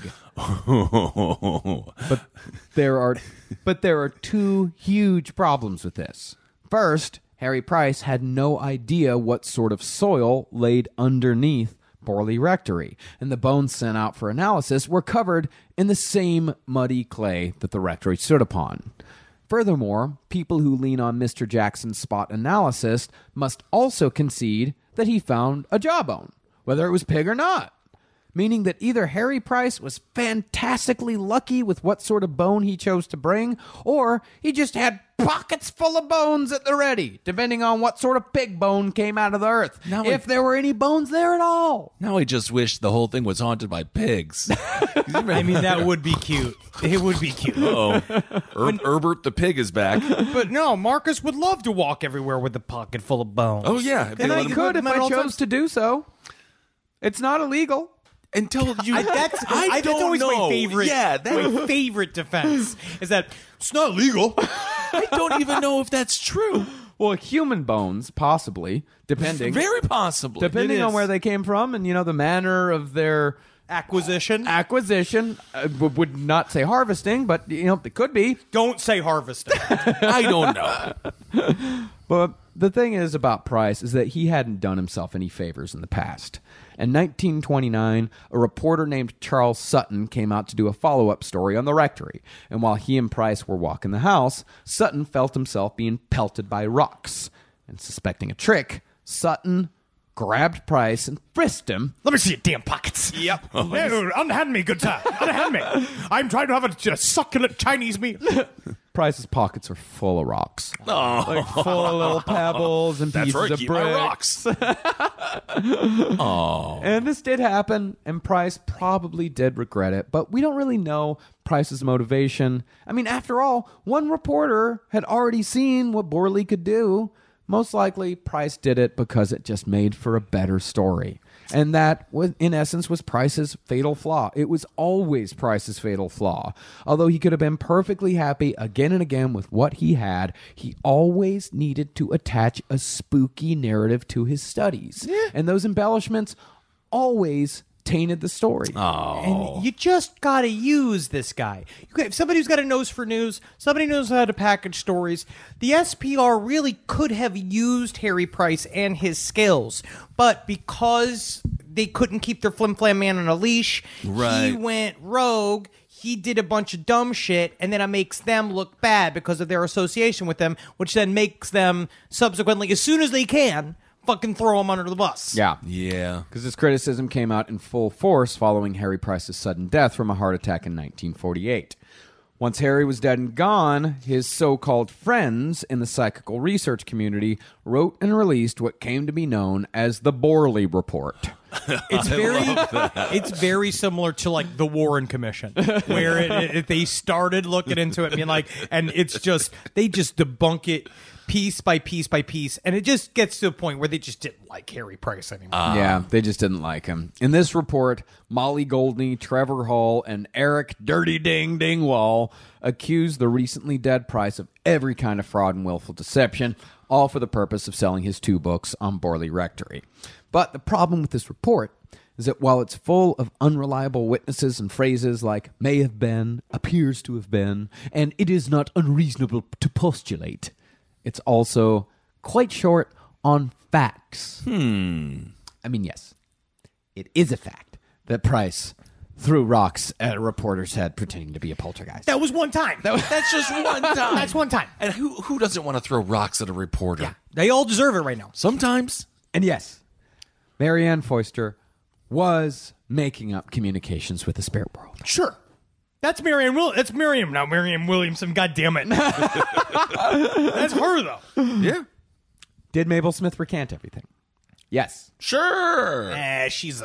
But there are two huge problems with this. First, Harry Price had no idea what sort of soil laid underneath Borley Rectory, and the bones sent out for analysis were covered in the same muddy clay that the rectory stood upon. Furthermore, people who lean on Mr. Jackson's spot analysis must also concede that he found a jawbone, whether it was pig or not, meaning that either Harry Price was fantastically lucky with what sort of bone he chose to bring, or he just had pockets full of bones at the ready, depending on what sort of pig bone came out of the earth, if there were any bones there at all. Now I just wish the whole thing was haunted by pigs. I mean, that would be cute. It would be cute. Herbert the pig is back. But no, Marcus would love to walk everywhere with a pocket full of bones. Oh, yeah. And I could if I chose to do so. It's not illegal. Until you... That's don't always know. my favorite. Yeah, my favorite defense is that it's not illegal. I don't even know if that's true. Well, human bones, possibly, depending. Very possibly. Depending on where they came from and, the manner of their acquisition. Would not say harvesting, but, it could be. Don't say harvesting. I don't know. But the thing is about Price is that he hadn't done himself any favors in the past. In 1929, a reporter named Charles Sutton came out to do a follow-up story on the rectory, and while he and Price were walking the house, Sutton felt himself being pelted by rocks. And suspecting a trick, Sutton grabbed Price and frisked him. Let me see your damn pockets. Yep. No, unhand me, good sir. Unhand me. I'm trying to have a succulent Chinese meal. Price's pockets are full of rocks. Oh. Like full of little pebbles and pieces of keep brick. My rocks. Oh. And this did happen, and Price probably did regret it, but we don't really know Price's motivation. I mean, after all, one reporter had already seen what Borley could do. Most likely, Price did it because it just made for a better story. And that, in essence, was Price's fatal flaw. It was always Price's fatal flaw. Although he could have been perfectly happy again and again with what he had, he always needed to attach a spooky narrative to his studies. Yeah. And those embellishments always tainted the story. And you just gotta use this guy. Somebody who's got a nose for news, somebody knows how to package stories. The SPR really could have used Harry Price and his skills, but because they couldn't keep their flim-flam man on a leash, he went rogue. He did a bunch of dumb shit, and then it makes them look bad because of their association with them, which then makes them subsequently, as soon as they can, fucking throw him under the bus. Yeah. Yeah. Because this criticism came out in full force following Harry Price's sudden death from a heart attack in 1948. Once Harry was dead and gone, his so-called friends in the psychical research community wrote and released what came to be known as the Borley Report. it's very similar to like the Warren Commission, where they started looking into it, being like, and it's just they just debunk it piece by piece by piece, and it just gets to a point where they just didn't like Harry Price anymore. Yeah, they just didn't like him. In this report, Molly Goldney, Trevor Hall, and Eric Dirty Ding Dingwall accused the recently dead Price of every kind of fraud and willful deception, all for the purpose of selling his 2 books on Borley Rectory. But the problem with this report is that while it's full of unreliable witnesses and phrases like may have been, appears to have been, and it is not unreasonable to postulate, it's also quite short on facts. I mean, yes, it is a fact that Price threw rocks at a reporter's head pretending to be a poltergeist. That was one time. That's just one time. That's one time. And who doesn't want to throw rocks at a reporter? Yeah, they all deserve it right now. Sometimes. And yes, Marianne Foister was making up communications with the spirit world. Sure. That's Marianne That's Miriam, not Marianne Williamson. God damn it. That's her, though. Yeah. Did Mabel Smith recant everything? Yes. Sure. She's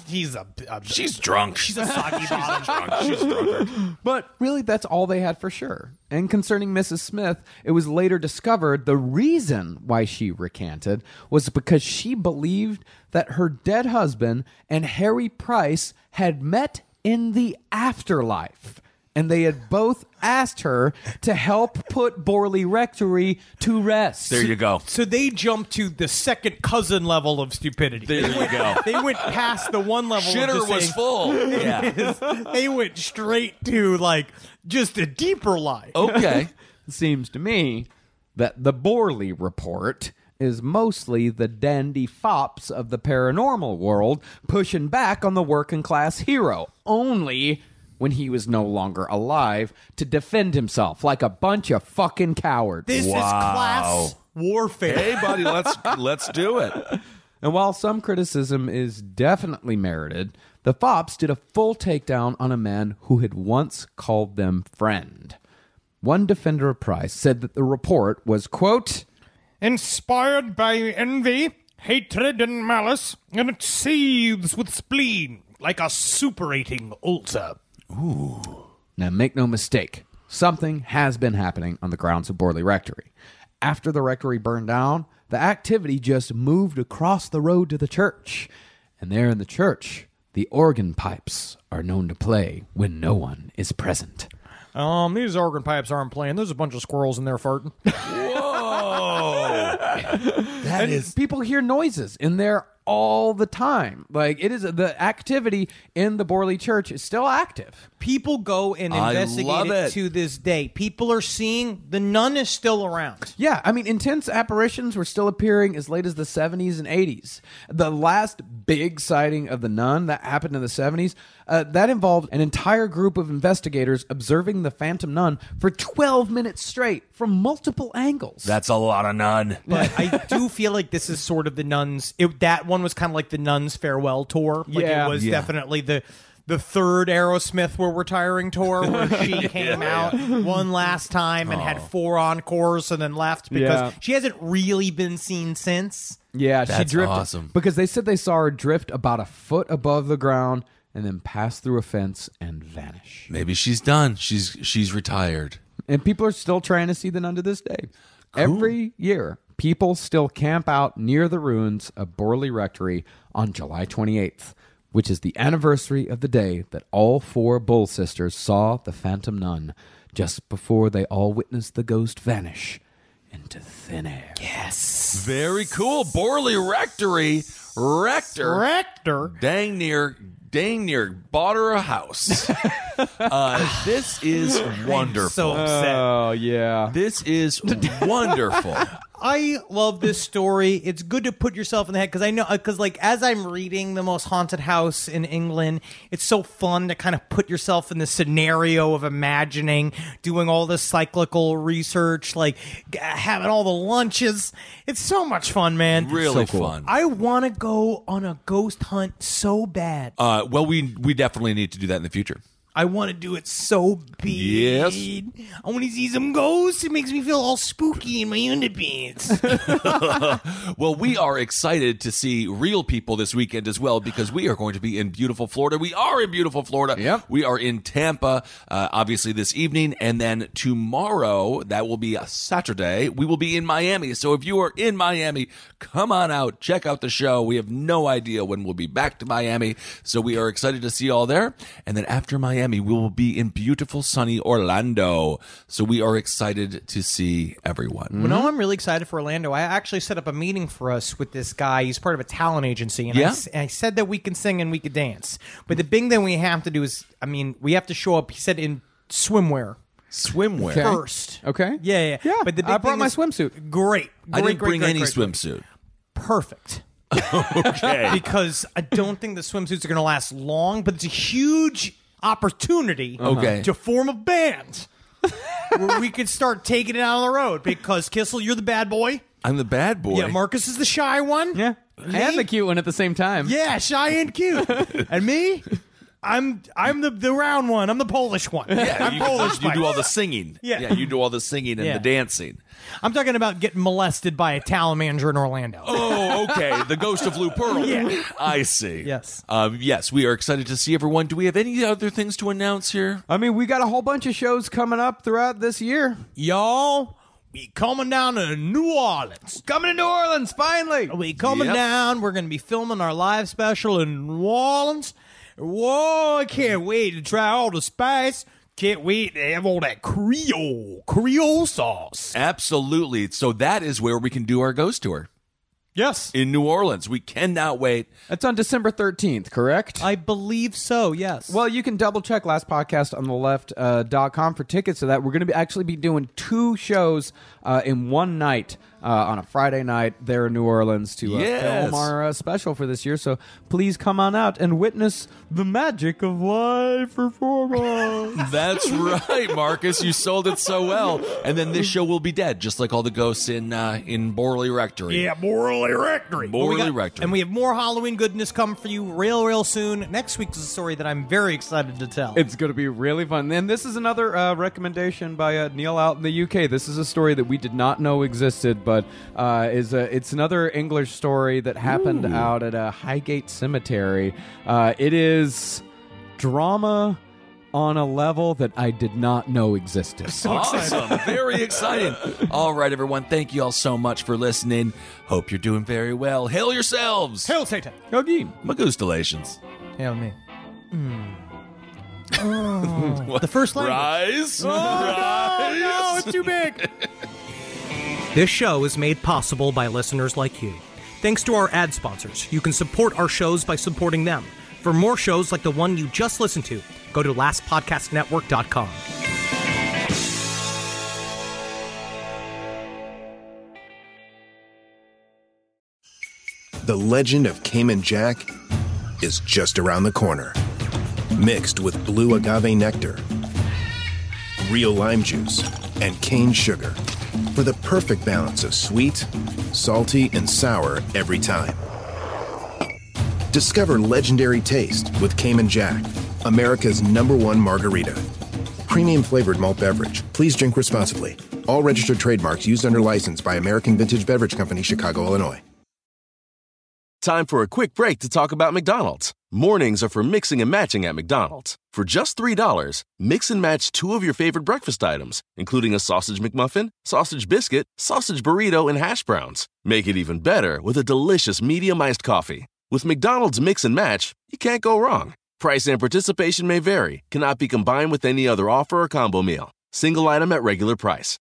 drunk. She's a soggy bottom. She's drunk. But really, that's all they had for sure. And concerning Mrs. Smith, it was later discovered the reason why she recanted was because she believed that her dead husband and Harry Price had met in the afterlife. And they had both asked her to help put Borley Rectory to rest. There you go. So they jumped to the second cousin level of stupidity. There you go. They went past the one level. Shitter of just was saying, full. Yeah. They went straight to like just a deeper lie. Okay. It seems to me that the Borley report is mostly the dandy fops of the paranormal world pushing back on the working class hero, only when he was no longer alive to defend himself like a bunch of fucking cowards. This is class warfare. Hey, buddy, let's do it. And while some criticism is definitely merited, the fops did a full takedown on a man who had once called them friend. One defender of Price said that the report was, quote, inspired by envy, hatred, and malice, and it seethes with spleen like a suppurating ulcer. Ooh. Now, make no mistake, something has been happening on the grounds of Borley Rectory. After the rectory burned down, the activity just moved across the road to the church. And there in the church, the organ pipes are known to play when no one is present. These organ pipes aren't playing. There's a bunch of squirrels in there farting. Whoa! That is... People hear noises in there all the time. Like, it is the activity in the Borley Church is still active. People go and investigate it to this day. People are seeing the nun is still around. Yeah, I mean, intense apparitions were still appearing as late as the 70s and 80s. The last big sighting of the nun that happened in the 70s, that involved an entire group of investigators observing the phantom nun for 12 minutes straight from multiple angles. That's a lot of nun. But I do feel like this is sort of the nuns. That one was kind of like the nuns' farewell tour. Like it was definitely the third Aerosmith We're Retiring tour where she came out one last time and had 4 encores and then left because she hasn't really been seen since. Yeah, she That's drifted. awesome. Because they said they saw her drift about a foot above the ground and then pass through a fence and vanish. Maybe she's done. She's retired. And people are still trying to see the nun to this day. Every year, people still camp out near the ruins of Borley Rectory on July 28th, which is the anniversary of the day that all 4 Bull sisters saw the phantom nun just before they all witnessed the ghost vanish into thin air. Yes. Very cool. Borley Rectory. Rector. Dang near bought her a house. This is wonderful. So upset. Oh, yeah. This is wonderful. I love this story. It's good to put yourself in the head because I know like as I'm reading The Most Haunted House in England, it's so fun to kind of put yourself in the scenario of imagining doing all this cyclical research, like having all the lunches. It's so much fun, man. Really So cool. fun. I want to go on a ghost hunt so bad. Well, we definitely need to do that in the future. I want to do it so bad. Yes. I want to see some ghosts. It makes me feel all spooky in my underpants. Well, we are excited to see real people this weekend as well because we are going to be in beautiful Florida. We are in beautiful Florida. Yep. We are in Tampa, obviously this evening, and then tomorrow, that will be a Saturday, we will be in Miami. So if you are in Miami, come on out, check out the show. We have no idea when we'll be back to Miami, so we are excited to see you all there. And then after Miami, we will be in beautiful, sunny Orlando. So we are excited to see everyone. You know, I'm really excited for Orlando. I actually set up a meeting for us with this guy. He's part of a talent agency. And Yeah? I said that we can sing and we could dance. But the big thing we have to do is, we have to show up, he said, in swimwear. Swimwear. Okay. First. Okay. Yeah. Yeah, But the big I brought thing my is- swimsuit. Great. I didn't great, bring great, any great, great. swimsuit. Perfect. Okay. Because I don't think the swimsuits are going to last long, but it's a huge opportunity Okay. to form a band where we could start taking it out on the road. Because Kissel, you're the bad boy. I'm the bad boy. Yeah, Marcus is the shy one. Yeah. And the cute one at the same time. Yeah, shy and cute. And me, I'm the round one. I'm the Polish one. Yeah, I'm you, Polish. you do all Mike. the singing. Yeah. You do all the singing and Yeah. the dancing. I'm talking about getting molested by a talent manager in Orlando. Oh, okay. The ghost of Lou Pearl. Yeah. I see. Yes. Yes, we are excited to see everyone. Do we have any other things to announce here? We got a whole bunch of shows coming up throughout this year. Y'all, we coming down to New Orleans. Coming to New Orleans, finally. We coming Yep. down. We're going to be filming our live special in New Orleans. Whoa, I can't wait to try all the spice. Can't wait to have all that Creole sauce. Absolutely. So that is where we can do our ghost tour Yes. in New Orleans. We cannot wait. That's on December 13th, correct? I believe so, yes. Well, you can double check lastpodcastontheleft.com for tickets to that. We're going to actually be doing 2 shows in one night on a Friday night there in New Orleans to Yes. film our special for this year. So please come on out and witness the magic of live performance. That's right, Marcus. You sold it so well. And then this show will be dead, just like all the ghosts in Borley Rectory. yeah, Morley Rectory. Morley Rectory. And we have more Halloween goodness coming for you real soon. Next week's a story that I'm very excited to tell. It's going to be really fun. And this is another recommendation by Neil out in the UK. This is a story that we did not know existed, but it's another English story that happened out at Highgate Cemetery. It is drama on a level that I did not know existed. Awesome. Very exciting. All right, everyone. Thank you all so much for listening. Hope you're doing very well. Hail yourselves. Hail Satan. Yogi. Magustalations. Hail me. Oh, the first language. Rise. No, Rise. it's too big. This show is made possible by listeners like you. Thanks to our ad sponsors, you can support our shows by supporting them. For more shows like the one you just listened to, go to lastpodcastnetwork.com. The legend of Cayman Jack is just around the corner. Mixed with blue agave nectar, real lime juice, and cane sugar for the perfect balance of sweet, salty, and sour every time. Discover legendary taste with Cayman Jack, America's #1 margarita. Premium flavored malt beverage. Please drink responsibly. All registered trademarks used under license by American Vintage Beverage Company, Chicago, Illinois. Time for a quick break to talk about McDonald's. Mornings are for mixing and matching at McDonald's. For just $3, mix and match 2 of your favorite breakfast items, including a sausage McMuffin, sausage biscuit, sausage burrito, and hash browns. Make it even better with a delicious medium iced coffee. With McDonald's Mix and Match, you can't go wrong. Price and participation may vary, cannot be combined with any other offer or combo meal. Single item at regular price.